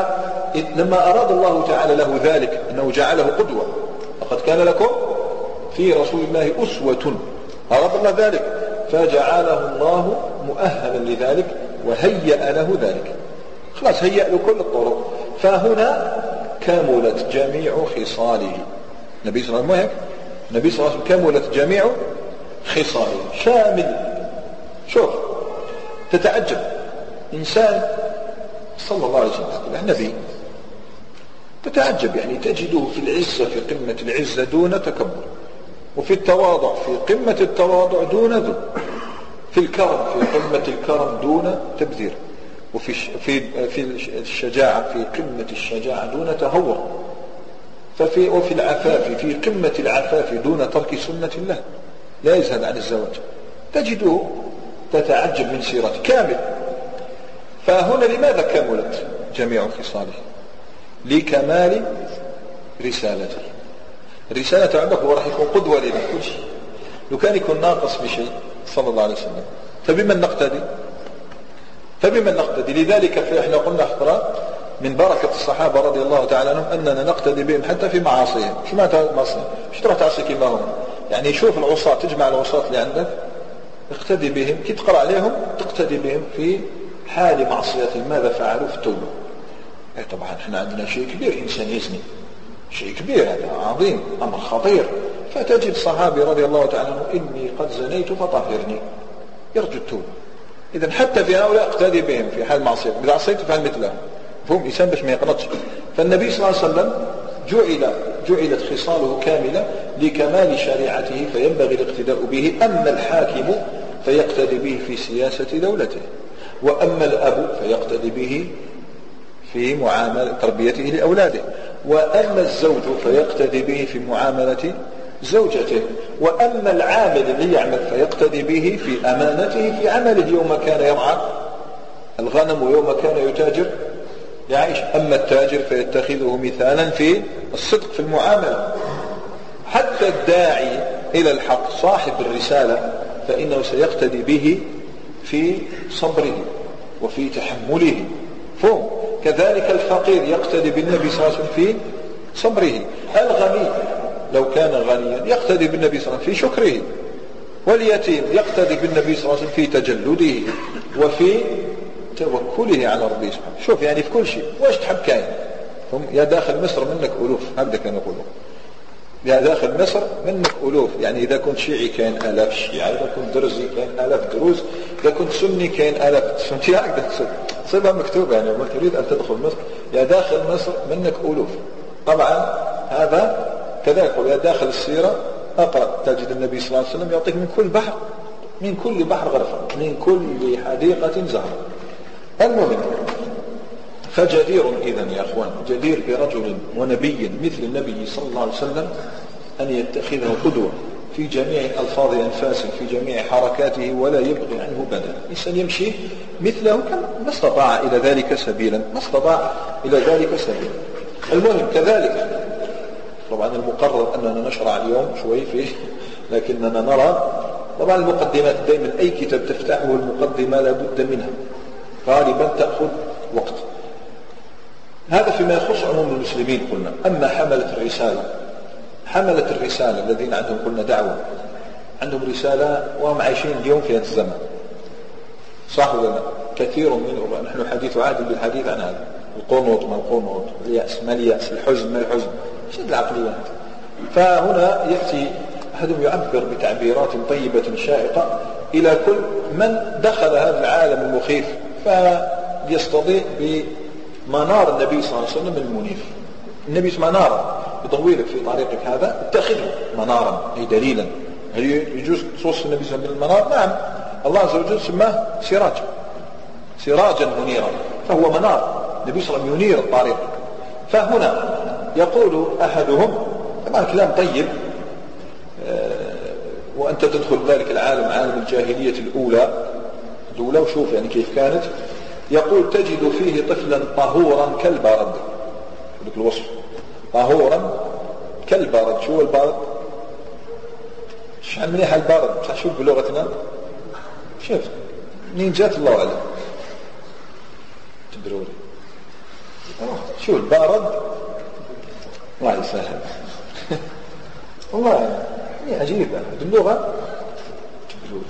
فلما أراد الله تعالى له ذلك أنه جعله قدوة لقد كان لكم في رسول الله أسوة، أراد الله ذلك فجعله الله مؤهلا لذلك وهيأ له ذلك، خلاص هيأ له كل الطرق. فهنا كملت جميع خصاله النبي صلى الله عليه وسلم، النبي صلى الله عليه وسلم كملت جميع خصاله شامل. شوف تتعجب إنسان صلى الله عليه وسلم نبي، تتعجب يعني تجده في العزة في قمة العزة دون تكبر، وفي التواضع في قمة التواضع دون ذل، في الكرم في قمة الكرم دون تبذير، وفي في في الشجاعة في قمة الشجاعة دون تهور، ففي وفي العفاف في قمة العفاف دون ترك سنة الله، لا يزهد عن الزواج، تجده تتعجب من سيرته كامل. فهنا لماذا كملت جميع خصاله؟ لكمال رسالته. الرسالة عندك هو راح يكون قدوة لنا كل شيء، لو كان يكون ناقص بشيء صلى الله عليه وسلم فبمن نقتدي؟ فبمن نقتدي؟ لذلك احنا قلنا احترام من بركة الصحابة رضي الله تعالى عنهم أننا نقتدي بهم حتى في معاصيهم. شو معنى معصية؟ مش تروح تعصي كما هم، يعني شوف العصاة، تجمع العصاة اللي عندك اقتدي بهم، كي تقرأ عليهم تقتدي بهم في حال معصية ماذا فعلوا في التوبة. اي طبعا احنا عندنا شيء كبير، إنسان يزني شيء كبير، هذا عظيم، أمر خطير. فتجد صحابي رضي الله تعالى عنه إني قد زنيت فطهرني، يرجو التوبة. إذن حتى في هؤلاء اقتدي بهم في حال معصية، إذا عصيت فعل مثلهم، فهم إنسان باش ما يقنطش. فالنبي صلى الله عليه وسلم جعل جعلت خصاله كاملة لكمال شريعته فينبغي الاقتداء به. أما الحاكم فيقتدي به في سياسة دولته، وأما الأب فيقتدي به في معاملة تربيته لأولاده، وأما الزوج فيقتدي به في معاملة زوجته، وأما العامل اللي يعمل فيقتدي به في أمانته في عمله يوم كان يرعى الغنم ويوم كان يتاجر يعيش. أما التاجر فيتخذه مثالا في الصدق في المعاملة. حتى الداعي إلى الحق صاحب الرسالة فإنه سيقتدي به في صبره وفي تحمله، فهم كذلك الفقير يقتدي بالنبي صلى الله عليه وسلم في صبره. الغني لو كان غنيا يقتدي بالنبي صلى الله عليه وسلم في شكره، واليتيم يقتدي بالنبي صلى الله عليه وسلم في تجلده وفي توكله على ربه سبحانه. شوف يعني في كل شيء واش تحب كاين. هم يا داخل مصر منك ألوف، هكذا كانوا يقولوا، يا داخل مصر منك ألوف، يعني إذا كنت شيعي كاين آلاف شيعة، إذا كنت درزي كاين آلاف دروز، إذا كنت سني كاين آلاف سنتي، هكذا صيبها مكتوبة. يعني ما تريد أن تدخل مصر يا داخل مصر منك ألوف. طبعا هذا كذلك يا داخل السيرة أقرأ تجد النبي صلى الله عليه وسلم يعطيك من كل بحر، من كل بحر غرفة، من كل حديقة زهرة. المهم فجدير إذن يا أخوان، جدير برجل ونبي مثل النبي صلى الله عليه وسلم أن يتخذه قدوة في جميع ألفاظ أنفاسه، في جميع حركاته، ولا يبغي عنه بدلا. إنسان يمشي مثله ما استطاع إلى ذلك سبيلا، ما استطاع إلى ذلك سبيلا. المهم كذلك طبعا المقرر أننا نشرع اليوم شوي فيه، لكننا نرى طبعا المقدمات دائما أي كتاب تفتحه المقدمة لابد منها، غالبا تأخذ وقت. هذا فيما يخص عموم المسلمين قلنا. أما حملة الرسالة، حملة الرسالة الذين عندهم قلنا دعوة، عندهم رسالة وهم عايشين اليوم في هذا الزمن، صح ولا لا؟ كثير منهم، نحن حديث عهد بالحديث عن هذا، القنوط ما القنوط، اليأس ما اليأس، الحزن ما الحزن، شد العقليات. فهنا يأتي أحدهم يعبر بتعبيرات طيبة شائقة إلى كل من دخل هذا العالم المخيف، فيستضيء بمنار النبي صلى الله عليه وسلم المنير. النبي اسمه نارا يضوي لك في طريقك هذا، اتخذه منارا أي دليلا. هل يجوز توصف النبي صلى الله عليه وسلم بالمنار؟ نعم، الله عز وجل سماه سراجا، سراجا منيرا، فهو منار، النبي صلى الله عليه وسلم ينير الطريق. فهنا يقول أحدهم، طبعا كلام طيب، وأنت تدخل ذلك العالم، عالم الجاهلية الأولى الأولى وشوف يعني كيف كانت. يقول تجد فيه طفلا طهورا كالبارد، لك الوصف طهورا كالبارد. شو البارد؟ شحال مليح البارد، شو بلغتنا؟ شوف منين جات الله أعلم، تدروني شو البارد؟ الله يسهل والله يعني عجيبة اللغة تبلود.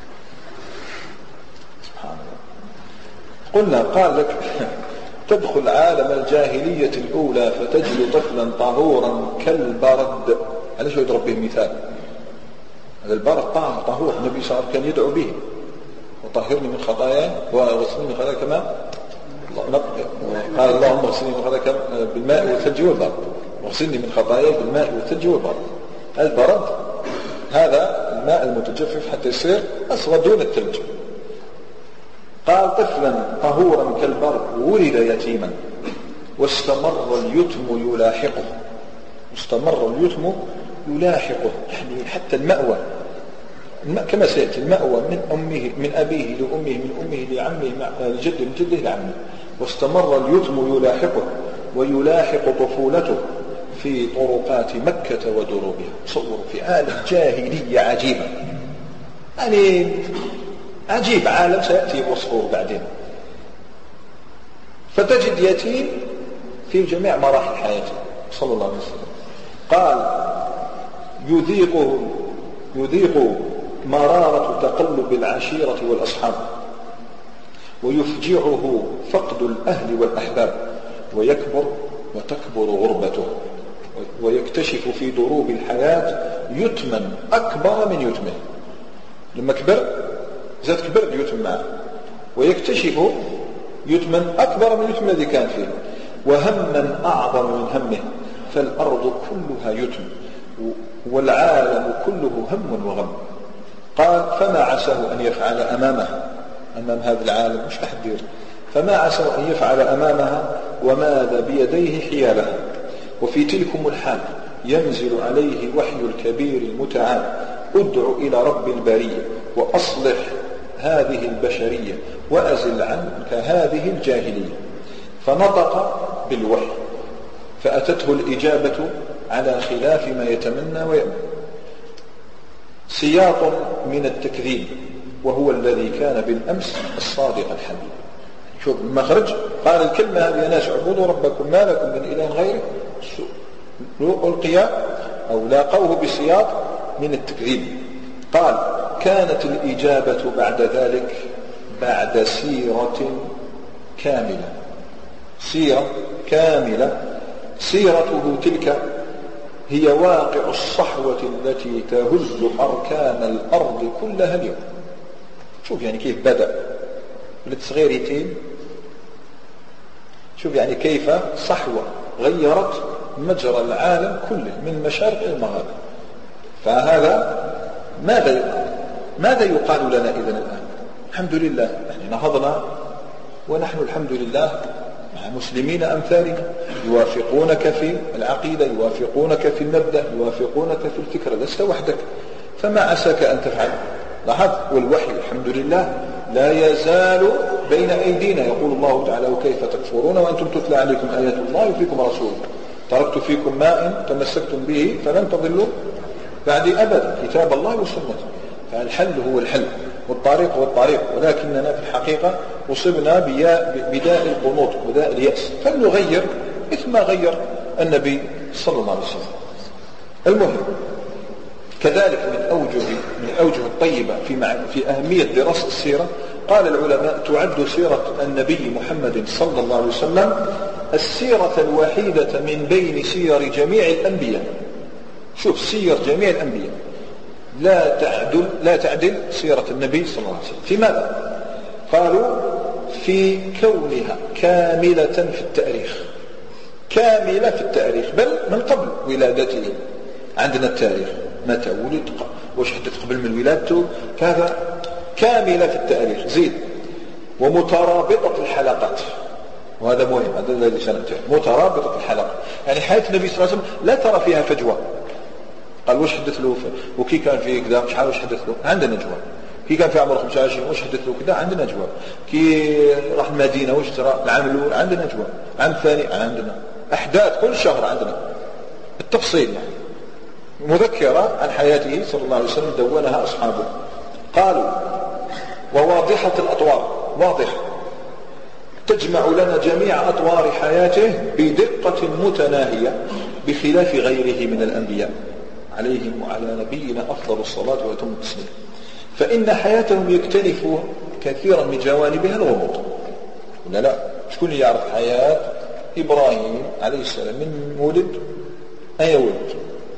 سبحان الله. قلنا قال لك تدخل عالم الجاهلية الأولى فتجد طفلا طهورا كالبرد. هذا شو يضرب به مثال. هذا البرد طعم طهور، النبي صلى الله عليه وسلم كان يدعو به وطهرني من خطاياي وغسلني من خطاياي كما قال اللهم اغسلني من خطاياي بالماء والثلج والبرد، واغسلني من خطاياي بالماء والثلج والبرد. البرد هذا الماء المتجفف حتى يصير أسود دون الثلج. قال طفلا طهورا كالبرد ولد يتيما واستمر اليتم يلاحقه. استمر اليتم يلاحقه، يعني حتى المأوى كما سيأتي المأوى من أمه من أبيه لأمه من أمه لعمه الجد من جده لعمه. واستمر اليتم يلاحقه ويلاحق طفولته في طرقات مكة ودروبها. صوروا في عالم جاهلية عجيبة، يعني عجيب عالم سيأتي وصفه بعدين. فتجد يتيم في جميع مراحل حياته صلى الله عليه وسلم. قال يذيقه يذيق مرارة تقلب العشيرة والأصحاب، ويفجعه فقد الأهل والأحباب، ويكبر وتكبر غربته، ويكتشف في دروب الحياة يتما أكبر من يتمه. لما كبر زاد كبر اليتم معه، ويكتشف يتما أكبر من يتم الذي كان فيه، وهما أعظم من همه، فالأرض كلها يتم والعالم كله هم وغم. قال فما عساه أن يفعل أمامها، أمام هذا العالم مش تحذير، فما عساه أن يفعل أمامها وماذا بيديه حيالها. وفي تلكم الحال ينزل عليه وحي الكبير المتعال ادع إلى رب البرية وأصلح هذه البشرية وأزل عنك هذه الجاهلية. فنطق بالوحي فأتته الإجابة على خلاف ما يتمنى ويأمل. سياق من التكذيب وهو الذي كان بالأمس الصادق الحبيب. شوف المخرج قال الكلمة هذه يا ناس اعبدوا ربكم ما لكم من إله غيره، ألقي أو لاقوه بسياق من التكذيب. قال كانت الإجابة بعد ذلك بعد سيرة كاملة، سيرة كاملة. سيرته تلك هي واقع الصحوة التي تهز أركان الأرض كلها اليوم. شوف يعني كيف بدأ ولد صغير يتيم، شوف يعني كيف صحوة غيرت مجرى العالم كله من مشارق إلى المغارب. فهذا ماذا يقال؟ ماذا يقال لنا إذن الآن؟ الحمد لله يعني نهضنا ونحن الحمد لله مع مسلمين أمثالنا يوافقونك في العقيدة، يوافقونك في المبدأ، يوافقونك في الفكرة، لست وحدك. فما عساك أن تفعل؟ لاحظ والوحي الحمد لله لا يزال بين أيدينا. يقول الله تعالى وكيف تكفرون وأنتم تتلى عليكم آيات الله وفيكم رسوله تركت فيكم ما إن تمسكتم به فلن تضلوا بعد أبدا، كتاب الله وسنته. فالحل هو الحل والطريق هو الطريق، ولكننا في الحقيقة أصبنا بداء القنوط وداء اليأس، فلنغير مثل ما غير النبي صلى الله عليه وسلم. المهم كذلك من أوجه من أوجه الطيبة في في أهمية دراسة السيرة، قال العلماء تعد سيرة النبي محمد صلى الله عليه وسلم السيرة الوحيدة من بين سير جميع الأنبياء. شوف سير جميع الأنبياء لا تعدل لا تعدل سيرة النبي صلى الله عليه وسلم. في ماذا؟ قالوا في كونها كاملة في التاريخ، كاملة في التاريخ، بل من قبل ولادته عندنا التاريخ متى ولد وش حدث قبل من ولادته كذا، كاملة في التاريخ. زيد ومترابطة الحلقات، وهذا مهم، هذا الذي سنأتيه، مترابطة الحلقات. يعني حياة النبي صلى الله عليه وسلم لا ترى فيها فجوة. قال وش حدث له وكي كان فيه كذا مش عارف وش حدث له، عندنا جواب. كي كان في عمره خمسة وعشرين وش حدث له كذا، عندنا جواب. كي راح المدينة وش ترى العام الأول، عندنا جواب. العام الثاني عندنا أحداث كل شهر، عندنا التفصيل يعني مذكرة عن حياته صلى الله عليه وسلم دونها أصحابه. قالوا وواضحة الأطوار، واضحة تجمع لنا جميع أطوار حياته بدقة متناهية بخلاف غيره من الأنبياء. عليهم وعلى نبينا أفضل الصلاة وأتم التسليم. فإن حياتهم يكتنف كثيرا من جوانبها الغموض. لا لا شكون يعرف حياة إبراهيم عليه السلام من ولد أي ولد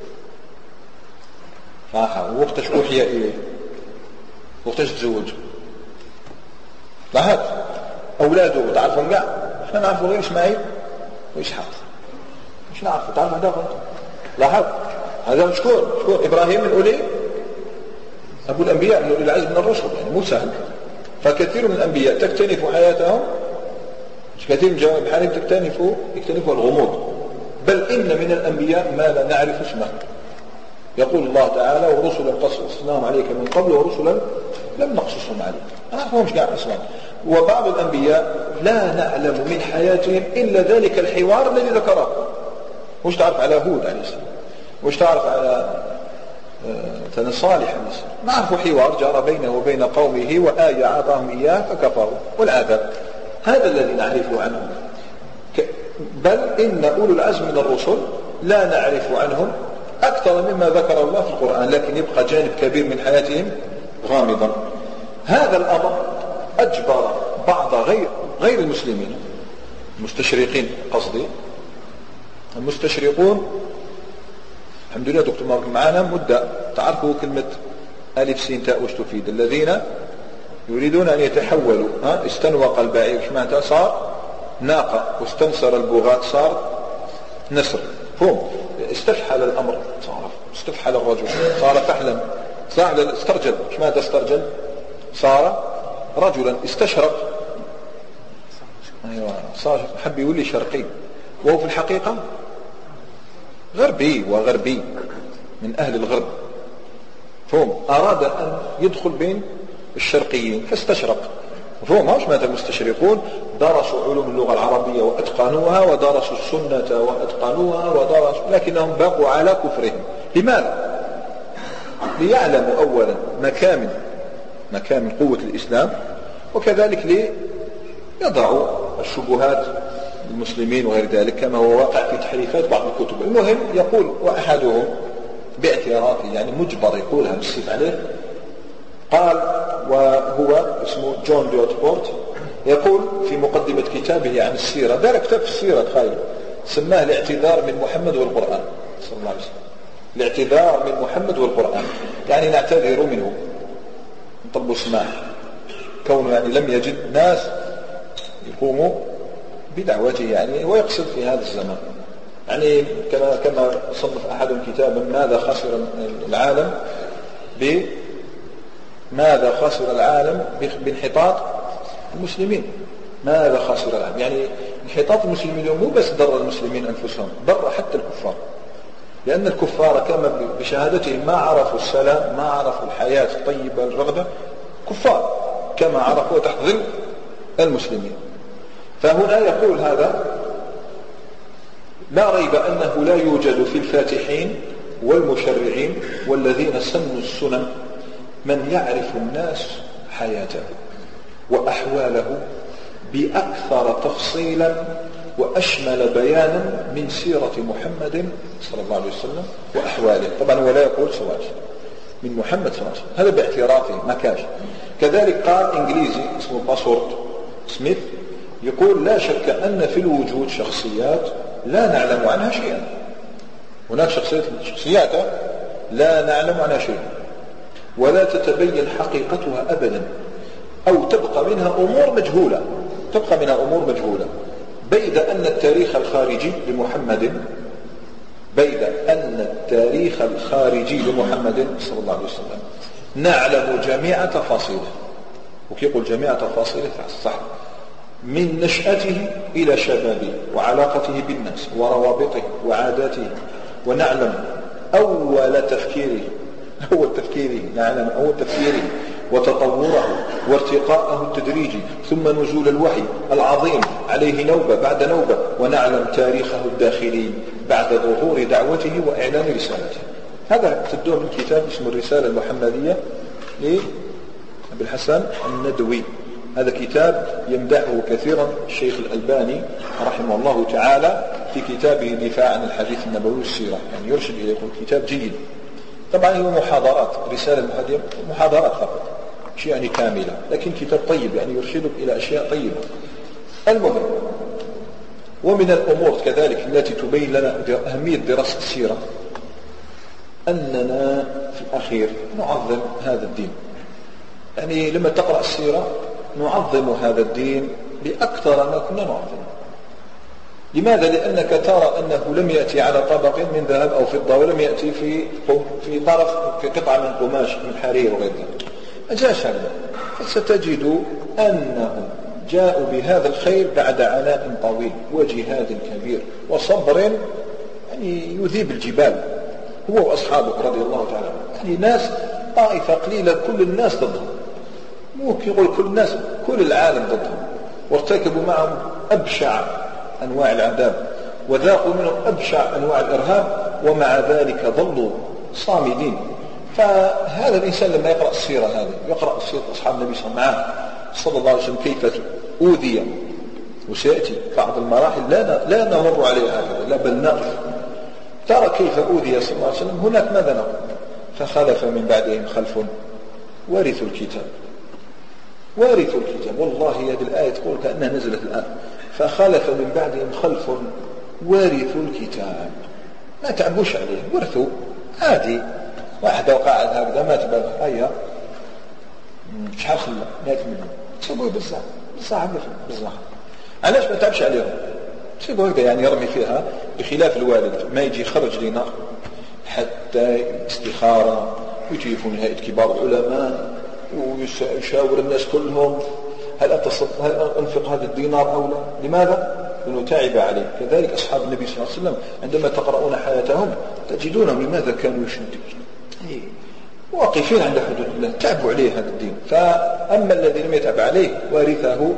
فاحا وقتاش أوحي إليه وقتاش تزوج لاحظ أولاده تعرفهم كاع احنا نعرفوا غير إسماعيل وإسحاق مش نعرفوا تعرف هذا لاحظ هذا شكون شكون إبراهيم من أولي أبو الأنبياء من أولي العزم من الرسل يعني مو سهل. فكثير من الأنبياء تكتنف حياتهم كثير من جوانب حياتهم تكتنف يكتنف الغموض. بل إن من الأنبياء ما لا نعرف اسمه. يقول الله تعالى ورسلا قصصناهم عليك من قبل ورسلا لم نقصصهم عليك ما نعرفهمش كاع أصلا. وبعض الأنبياء لا نعلم من حياتهم إلا ذلك الحوار الذي ذكره. وش تعرف على هود عليه السلام وش تعرف على مثلا صالح عليه السلام نعرف حوار جرى بينه وبين قومه وآية أعطاهم إياه فكفروا والعذاب هذا الذي نعرفه عنهم. بل إن أولو العزم من الرسل لا نعرف عنهم أكثر مما ذكر الله في القرآن لكن يبقى جانب كبير من حياتهم غامضا. هذا الأمر أجبر بعض غير غير المسلمين المستشرقين قصدي المستشرقون الحمد لله دكتور مارك معنا مدة تعرفوا كلمة ألف سين تاء وش تفيد الذين يريدون أن يتحولوا ها استنوق البعير ايش معناتها صار ناقة واستنصر البغاة صار نسر فهم استفحل الأمر صار استفحل الرجل صار فحلا صار استرجل ايش معناتها استرجل صار رجلا استشرق أيوة صار حب يولي شرقي وهو في الحقيقة غربي وغربي من أهل الغرب فهم أراد أن يدخل بين الشرقيين فاستشرق فهم هاش ماذا المستشرقون درسوا علوم اللغة العربية وأتقنوها ودرسوا السنة وأتقنوها ودرسوا لكنهم بقوا على كفرهم. لماذا؟ ليعلموا أولا مكامن مكامن قوة الإسلام وكذلك ليضعوا الشبهات المسلمين وغير ذلك كما هو واقع في تحريفات بعض الكتب. المهم يقول وأحدهم باعترافه يعني مجبر يقولها بالسيف عليه قال وهو اسمه جون ديوتبورت يقول في مقدمة كتابه عن السيرة دار كتاب في السيرة تخيل سماه الاعتذار من محمد والقرآن صلى الله عليه وسلم الاعتذار من محمد والقرآن يعني نعتذر منه نطلب سماح كونه يعني لم يجد ناس يقوموا بدعوته يعني ويقصد في هذا الزمان يعني كما كما صنف أحدهم كتابا ماذا خسر العالم ب ماذا خسر العالم بانحطاط المسلمين ماذا خسر العالم يعني انحطاط المسلمين اليوم مو بس ضر المسلمين أنفسهم ضر حتى الكفار لأن الكفار كما بشهادتهم ما عرفوا السلام ما عرفوا الحياة الطيبة الرغبة كفار كما عرفوا تحت ظل المسلمين. فهنا يقول هذا لا ريب أنه لا يوجد في الفاتحين والمشرعين والذين سنوا السنن من يعرف الناس حياته وأحواله بأكثر تفصيلا وأشمل بيانا من سيرة محمد صلى الله عليه وسلم وأحواله. طبعا هو لا يقول سواج من محمد صلى الله عليه وسلم هذا باعترافه ما كاش. كذلك قال إنجليزي اسمه باسورد سميث يقول لا شك أن في الوجود شخصيات لا نعلم عنها شيئا هناك شخصيات شخصيات لا نعلم عنها شيئا ولا تتبين حقيقتها أبدا أو تبقى منها أمور مجهولة تبقى منها أمور مجهولة بيد أن التاريخ الخارجي لمحمد بيد أن التاريخ الخارجي لمحمد صلى الله عليه وسلم نعلم جميع تفاصيله وكي يقول جميع تفاصيله صح من نشأته إلى شبابه وعلاقته بالناس وروابطه وعاداته ونعلم أول تفكيره أول تفكيره نعلم أول تفكيره وتطوره وارتقاءه التدريجي ثم نزول الوحي العظيم عليه نوبة بعد نوبة ونعلم تاريخه الداخلي بعد ظهور دعوته وإعلان رسالته. هذا تدور من كتاب اسمه الرسالة المحمدية لأبي الحسن الندوي. هذا كتاب يمدحه كثيرا الشيخ الألباني رحمه الله تعالى في كتابه دفاع عن الحديث النبوي والسيرة يعني يرشد إليه يقول كتاب جيد طبعا هو محاضرات، رسالة المحاضرة محاضرات فقط، مش يعني كاملة، لكن كتاب طيب يعني يرشدك إلى أشياء طيبة. المهم، ومن الأمور كذلك التي تبين لنا أهمية دراسة السيرة أننا في الأخير نعظم هذا الدين. يعني لما تقرأ السيرة نعظم هذا الدين بأكثر ما كنا نعظم. لماذا؟ لأنك ترى أنه لم يأتي على طبق من ذهب أو فضة، ولم يأتي في في طرف في قطعة من قماش من حرير وغير ذلك، ما جاءش هذا. فستجد أنهم جاءوا بهذا الخير بعد عناء طويل وجهاد كبير وصبر يعني يذيب الجبال، هو وأصحابه رضي الله تعالى. يعني ناس طائفة قليلة كل الناس ضدهم، ممكن يقول كل الناس كل العالم ضدهم، وارتكبوا معهم أبشع أنواع العذاب وذاقوا منهم أبشع أنواع الإرهاب، ومع ذلك ظلوا صامدين. فهذا الإنسان لما يقرأ السيرة هذه، يقرأ سيرة أصحاب النبي صلى الله عليه وسلم كيف أوذي، وسيأتي بعض المراحل لا لا نمر عليها هكذا، لا بل نقف ترى كيف أوذي صلى الله عليه وسلم. هناك ماذا نقول؟ فخلف من بعدهم خلف ورثوا الكتاب وارثوا الكتاب. والله هذه الآية تقول كأنها نزلت الآن. فخلف من بعدهم خلف وارثوا الكتاب، ما تعبوش عليه، ورثوا عادي، واحدة وقاعد هكذا ما تبقى هيا شحال خلى مات منهم تسيبوه بزاف بزاف بزاف. علاش ما تعبش عليهم؟ تسيبوه هكذا يعني يرمي فيها، بخلاف الوالد ما يجي يخرج لنا حتى استخارة ويجيبوا نهاية كبار العلماء ويشاور الناس كلهم هل هل أنفق هذا الدينار أو لا. لماذا؟ لأنه تعب عليه. كذلك أصحاب النبي صلى الله عليه وسلم عندما تقرؤون حياتهم تجدونهم لماذا كانوا يشدون واقفين عند حدود الله، تعبوا عليه هذا الدين. فأما الذي لم يتعب عليه وارثه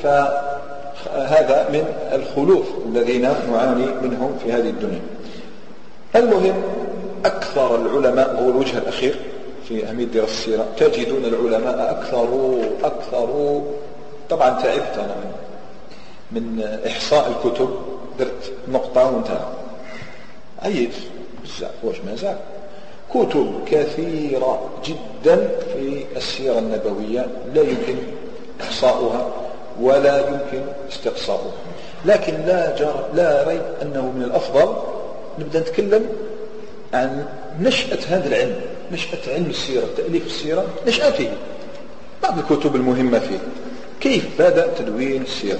فهذا من الخلوف الذين نعاني منهم في هذه الدنيا. المهم، أكثر العلماء، هو الوجه الأخير في أهمية دراسة السيرة، تجدون العلماء أكثر أكثر طبعا تعبت أنا من, من إحصاء الكتب، درت نقطة وانتهى، عيد بزاف واش ما زال كتب كثيرة جدا في السيرة النبوية لا يمكن إحصاؤها ولا يمكن استقصاؤها. لكن لا جار لا ريب أنه من الأفضل نبدأ نتكلم عن نشأة هذا العلم، نشأة علم السيرة، تأليف السيرة، نشأته، بعض الكتب المهمة فيه، كيف بدأ تدوين السيرة.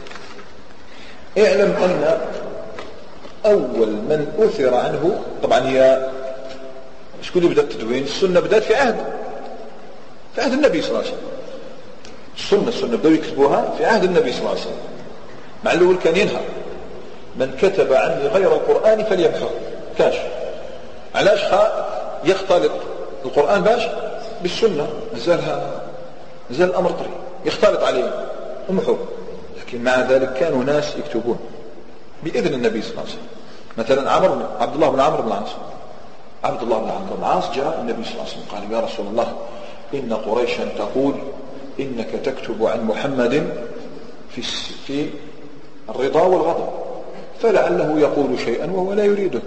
اعلم أن أول من أثر عنه، طبعا هي شكون اللي بدأ التدوين؟ السنة بدأت في عهد في عهد النبي صلى الله عليه وسلم. السنة السنة بدأوا يكتبوها في عهد النبي صلى الله عليه وسلم. مع الأول كان ينهى من كتب عني غير القرآن فليمحه، كاش علاش يختلط القرآن باش بالسنة، مازالها مازال الأمر طري يختلط عليه امحو. لكن مع ذلك كانوا ناس يكتبون بإذن النبي صلى الله عليه وسلم. مثلا عمر عبد الله بن عمرو بن العاص عبد الله بن عمرو بن العاص جاء النبي صلى الله عليه وسلم قال يا رسول الله إن قريشا تقول إنك تكتب عن محمد في في الرضا والغضب، فلعله يقول شيئا وهو لا يريده.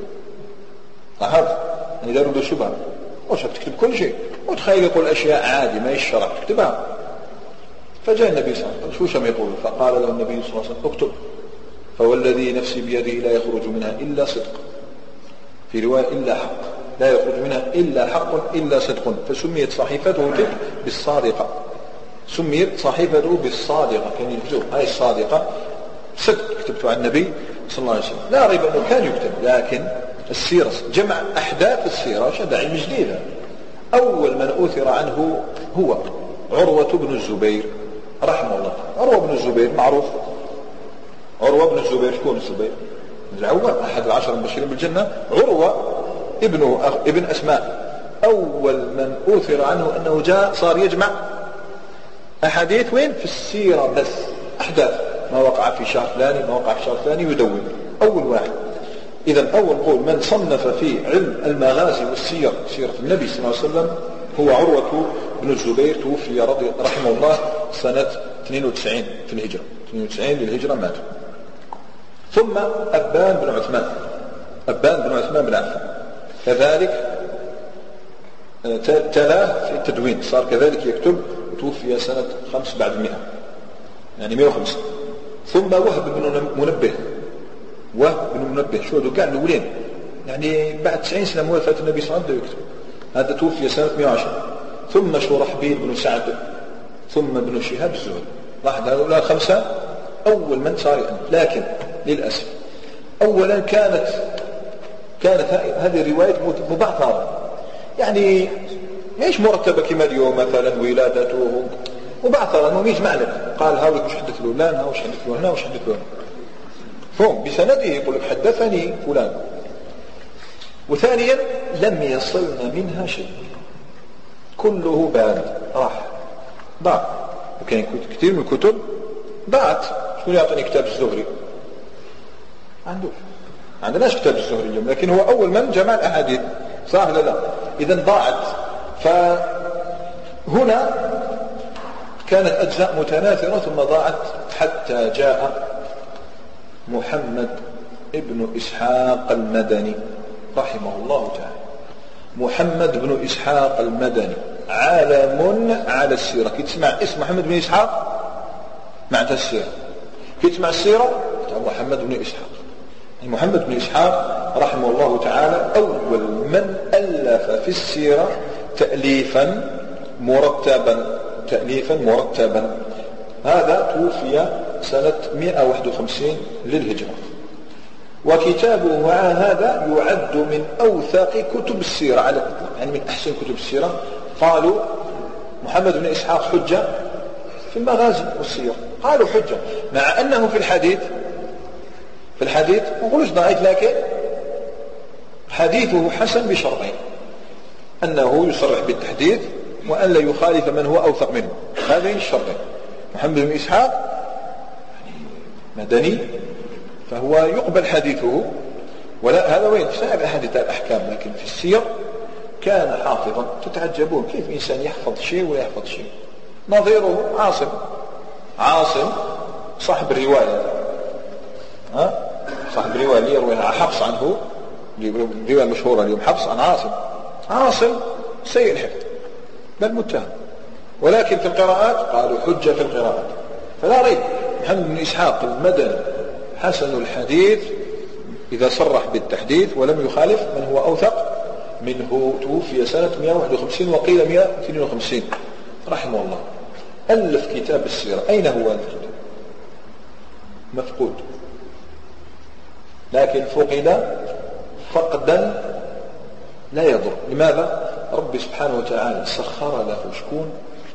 هذا يعني داروا له شبهه، واش تكتب كل شيء وتخيل يقول أشياء عادي ما يشرع تكتبها. فجاء النبي صلى الله عليه وسلم شو ما يقول، فقال له النبي صلى الله عليه وسلم اكتب فوالذي نفسي بيده لا يخرج منها إلا صدق، في رواية إلا حق، لا يخرج منها إلا حق إلا صدق. فسميت صحيفته بالصادقة، سميت صحيفته بالصادقة، كان يكتب هاي الصادقة صدق كتبت عن النبي صلى الله عليه وسلم. لا ريب أنه كان يكتب، لكن السيرة جمع أحداث السيرة شد علم جديدة. أول من أثر عنه هو عروة بن الزبير رحمه الله. عروة بن الزبير معروف، عروة بن الزبير شكون الزبير؟ العوام، أحد العشر المبشرين بالجنة. عروة ابن ابن أسماء أول من أثر عنه أنه جاء صار يجمع أحاديث وين؟ في السيرة بس، أحداث ما وقع في شهر فلاني ما وقع في شهر فلاني يدون، أول واحد. إذا أول قول من صنف في علم المغازي والسير سيرة النبي صلى الله عليه وسلم هو عروة بن الزبير، توفي رضي رحمه الله سنة اثنين وتسعين في الهجرة، اثنين وتسعين للهجرة مات. ثم أبان بن عثمان، أبان بن عثمان بن عفان كذلك تلاه في التدوين، صار كذلك يكتب، توفي سنة خمس بعد مئة، يعني مئة وخمسة. ثم وهب بن منبه، وهب بن منبه شو هذا قاعد الأولين، يعني بعد تسعين سنة من وفاة النبي صلى الله عليه وسلم يكتب، هذا توفي سنة مئة وعشرة. ثم شرحبيل بن سعد، ثم ابن شهاب الزهري. لاحظ هؤلاء الخمسة أول من صار يألف. لكن للأسف أولا كانت كانت هذه الرواية مبعثرة، يعني مش مرتبة كما اليوم مثلا ولادته مبعثرة، انه يجمع لك قال هاولك وش حدث له لان، هاوش حدث له هنا، وش حدث له هنا، فهم بسنده يقول لك حدثني فلان. وثانيا لم يصلنا منها شيء، كله بارد راح ضاع. وكان كثير من الكتب ضاعت. شكون يعطيني كتاب الزهري؟ عنده عندناش كتاب الزهري اليوم، لكن هو أول من جمع الأحاديث، صح ولا لا؟ إذن ضاعت. فهنا كانت أجزاء متناثرة ثم ضاعت حتى جاء محمد ابن إسحاق المدني رحمه الله تعالى. محمد بن إسحاق المدني عالم على السيرة. كي تسمع اسم محمد بن إسحاق معناتها السيرة، كي تسمع السيرة محمد بن إسحاق. محمد بن إسحاق رحمه الله تعالى أول من ألف في السيرة تأليفا مرتبا، تأليفا مرتبا. هذا توفي سنة مئة وواحد وخمسين للهجرة، وكتابه مع هذا يعد من أوثق كتب السيرة على الإطلاق، يعني من أحسن كتب السيرة. قالوا محمد بن إسحاق حجة في المغازي والسير، قالوا حجة، مع أنه في الحديث في الحديث ما نقولوش ضعيف، لكن حديثه حسن بشرطين: أنه يصرح بالتحديث، وأن لا يخالف من هو أوثق منه. هذين الشرطين. محمد بن إسحاق مدني فهو يقبل حديثه، ولا هذا وين في سائر أحاديث الأحكام، لكن في السير كان حافظا. تتعجبون كيف إنسان يحفظ شيء ولا يحفظ شيء. نظيره عاصم، عاصم صاحب الرواية، ها صاحب الرواية اللي يرويها حفص عنه، الرواية المشهورة اليوم حفص عن عاصم. عاصم سيء الحفظ بل متهم، ولكن في القراءات قالوا حجة في القراءات. فلا ريب محمد بن إسحاق المدني حسن الحديث إذا صرح بالتحديث ولم يخالف من هو أوثق منه. توفي سنة مئة وواحد وخمسين وقيل مئة واثنين وخمسين رحمه الله. ألف كتاب السيرة. أين هو الكتاب؟ مفقود، لكن فقد فقدا لا يضر. لماذا؟ ربي سبحانه وتعالى سخر له شكون؟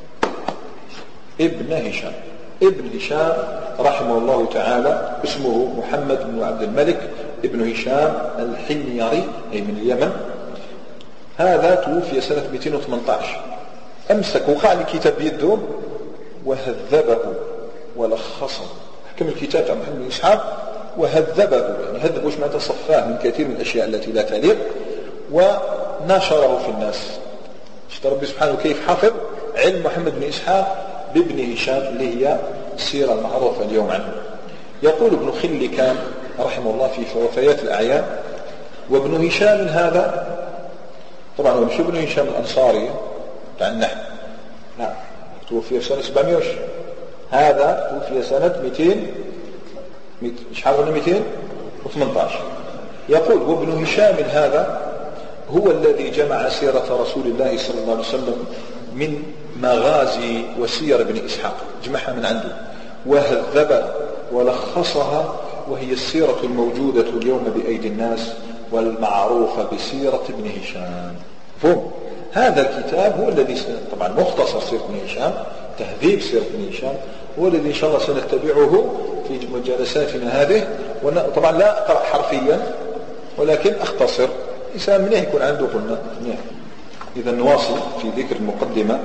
ابن هشام. ابن هشام رحمه الله تعالى اسمه محمد بن عبد الملك ابن هشام الحميري، أي من اليمن. هذا توفي سنة مئتين وثمانية عشر. أمسك وقع الكتاب بيده وهذبه ولخصه، حكم الكتاب عن محمد بن إسحاق وهذبه، يعني هذب وش معناته؟ صفاه من كثير من الأشياء التي لا تليق، ونشره في الناس. شفت ربي سبحانه كيف حفظ علم محمد بن إسحاق بابن هشام اللي هي السيرة المعروفة اليوم عنه. يقول ابن خلكان رحمه الله في وفيات الأعيان: وابن هشام هذا، طبعا هو مش ابن هشام الأنصاري بتاع النحو، لا، توفي سنة سبعمائة وعشرين. هذا توفي سنة مئتين مش حاولنا مئتين وثمانية عشر. يقول: وابن هشام هذا هو الذي جمع سيرة رسول الله صلى الله عليه وسلم من مغازي وسير ابن إسحاق، جمعها من عنده وهذبها ولخصها، وهي السيرة الموجودة اليوم بأيدي الناس والمعروفة بسيرة ابن هشام. فهم هذا الكتاب هو الذي طبعا مختصر سيرة ابن هشام، تهذيب سيرة ابن هشام، هو الذي إن شاء الله سنتبعه في مجالساتنا هذه. طبعا لا أقرأ حرفيا ولكن أختصر. إنسان منه يكون عنده قلنا منه. إذا نواصل في ذكر المقدمة،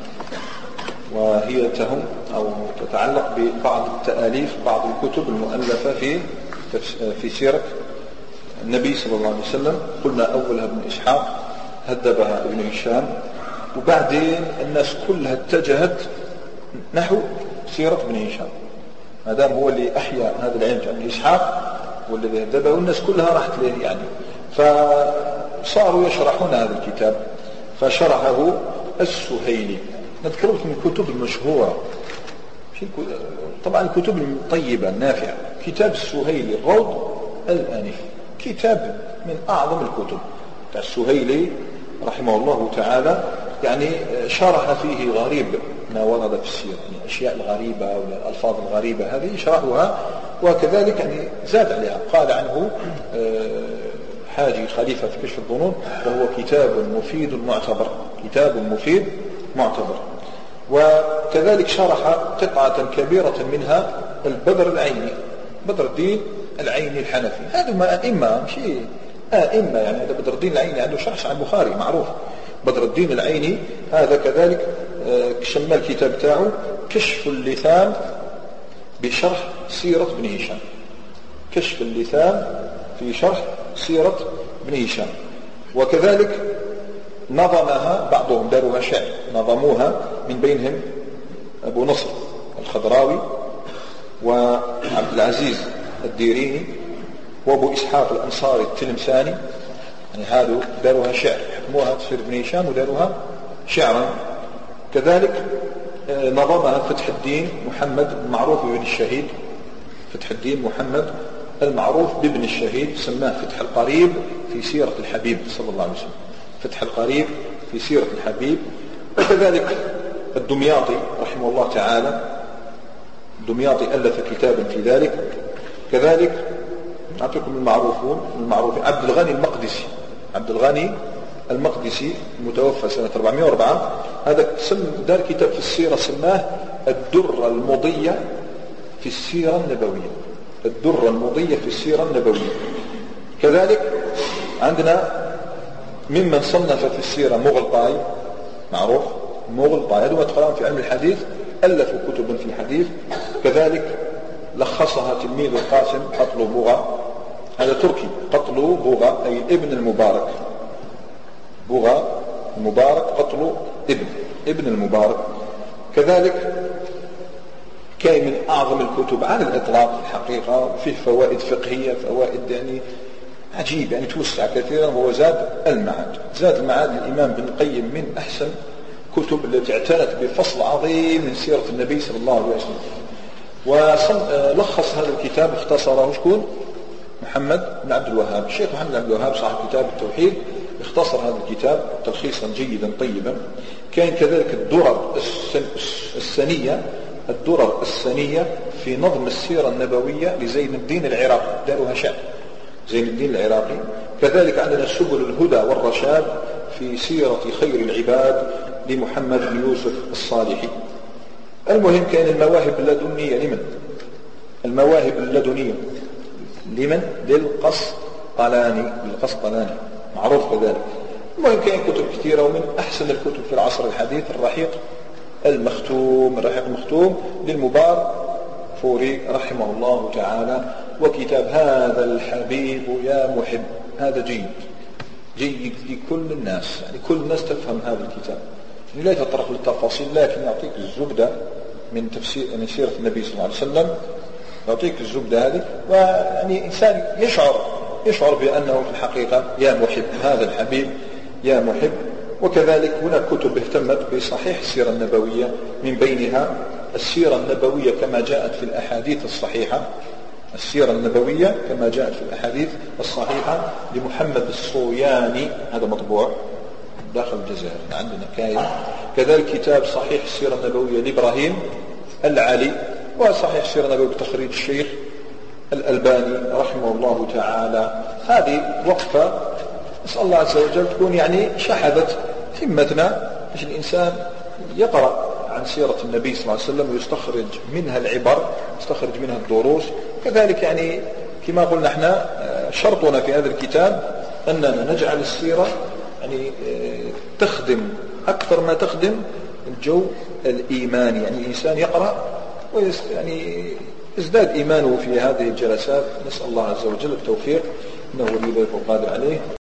وهي تهم أو تتعلق ببعض التأليف، بعض الكتب المؤلفة في في سيرة النبي صلى الله عليه وسلم. قلنا أولها ابن إسحاق، هذبها ابن هشام، وبعدين الناس كلها اتجهت نحو سيرة ابن هشام، ما دام هو اللي أحيا هذا العلم ابن إسحاق والذي هذبه، والناس كلها راحت له يعني. فصاروا يشرحون هذا الكتاب. فشرحه السهيلي. نذكر لكم الكتب المشهورة، طبعا الكتب الطيبة النافعة. كتاب السهيلي الروض الأنف، كتاب من أعظم الكتب تاع السهيلي رحمه الله تعالى. يعني شرح فيه غريب ما ورد في السيرة، يعني الأشياء الغريبة والألفاظ الغريبة هذه شرحها، وكذلك يعني زاد عليها. قال عنه حاجي خليفة في كشف الظنون وهو كتاب مفيد معتبر، كتاب مفيد معتبر. وكذلك شرح قطعة كبيرة منها البدر العيني، بدر الدين العيني الحنفي. هذا ما أئمة مشي أئمة، يعني هذا بدر الدين العيني عنده شرح عن البخاري معروف. بدر الدين العيني هذا كذلك شمل الكتاب تاعه كشف اللثام بشرح سيرة بن هشام، كشف اللثام في شرح سيرة بن هشام. وكذلك نظمها بعضهم، داروها شعر، نظموها من بينهم أبو نصر الخضراوي وعبد العزيز الديريني وأبو إسحاق الأنصاري التلمساني. يعني هذا داروها شعر، حكموها تفسير بن هشام وداروها شعرا. كذلك نظمها فتح الدين محمد المعروف بابن الشهيد، فتح الدين محمد المعروف بابن الشهيد، سماه فتح القريب في سيرة الحبيب صلى الله عليه وسلم، فتح القريب في سيرة الحبيب. وكذلك الدمياطي رحمه الله تعالى، الدمياطي ألف كتابا في ذلك. كذلك أعطيكم المعروفون المعروفين، عبد الغني المقدسي، عبد الغني المقدسي المتوفى سنة أربعمائة وأربعة، هذا دار كتاب في السيرة سماه الدرة المضية في السيرة النبوية، الدرة المضية في السيرة النبوية. كذلك عندنا ممن صنف في السيرة مغلطاي، معروف مغلطاي، هذا تقرأون في علم الحديث، ألفوا كتبا في الحديث. كذلك لخصها تلميذ القاسم قتل بوغا، هذا تركي، قتل بوغا أي ابن المبارك، بوغا المبارك قتل ابن ابن المبارك. كذلك كاين من أعظم الكتب على الإطلاق الحقيقة، فيه فوائد فقهية، فوائد يعني عجيب، يعني توسع كثيرا، هو زاد المعاد. زاد المعاد الإمام بن القيم من أحسن كتب التي اعتنت بفصل عظيم من سيرة النبي صلى الله عليه وسلم. ولخص هذا الكتاب اختصره شكون؟ محمد بن عبد الوهاب، الشيخ محمد بن عبد الوهاب صاحب كتاب التوحيد اختصر هذا الكتاب تلخيصا جيدا طيبا. كاين كذلك الدرر السنية، الدرر السنية في نظم السيرة النبوية لزين الدين العراقي، داروها شعر زين الدين العراقي. كذلك عندنا سبل الهدى والرشاد في سيرة خير العباد لمحمد بن يوسف الصالحي. المهم كان المواهب اللدنية لمن؟ المواهب اللدنية لمن؟ للقسطلاني، للقسطلاني معروف كذلك. المهم كان كتب كثيرة، ومن أحسن الكتب في العصر الحديث الرحيق المختوم، الرحيق المختوم للمبارك فوري رحمه الله تعالى. وكتاب هذا الحبيب يا محب، هذا جيد جيد لكل الناس، يعني كل الناس تفهم هذا الكتاب، يعني لا يتطرق للتفاصيل، لكن يعطيك الزبدة من تفسير من سيرة النبي صلى الله عليه وسلم، يعطيك الزبدة هذه، ويعني إنسان يشعر يشعر بأنه في الحقيقة يا محب، هذا الحبيب يا محب. وكذلك هناك كتب اهتمت بصحيح السيرة النبوية، من بينها السيرة النبوية كما جاءت في الأحاديث الصحيحة، السيرة النبوية كما جاءت في الأحاديث الصحيحة لمحمد الصوياني، هذا مطبوع داخل الجزائر عندنا كاين. كذلك كتاب صحيح السيرة النبوية لإبراهيم العلي، وصحيح السيرة النبوية بتخريج الشيخ الألباني رحمه الله تعالى. هذه وقفة نسأل الله عز وجل تكون يعني شحذت همتنا، باش الإنسان يقرأ عن سيرة النبي صلى الله عليه وسلم ويستخرج منها العبر، يستخرج منها الدروس. كذلك يعني كما قلنا احنا شرطنا في هذا الكتاب أننا نجعل السيرة يعني تخدم أكثر ما تخدم الجو الإيماني، يعني الإنسان يقرأ ويعني يزداد إيمانه في هذه الجلسات. نسأل الله عز وجل التوفيق، إنه ولي ذلك القادر عليه.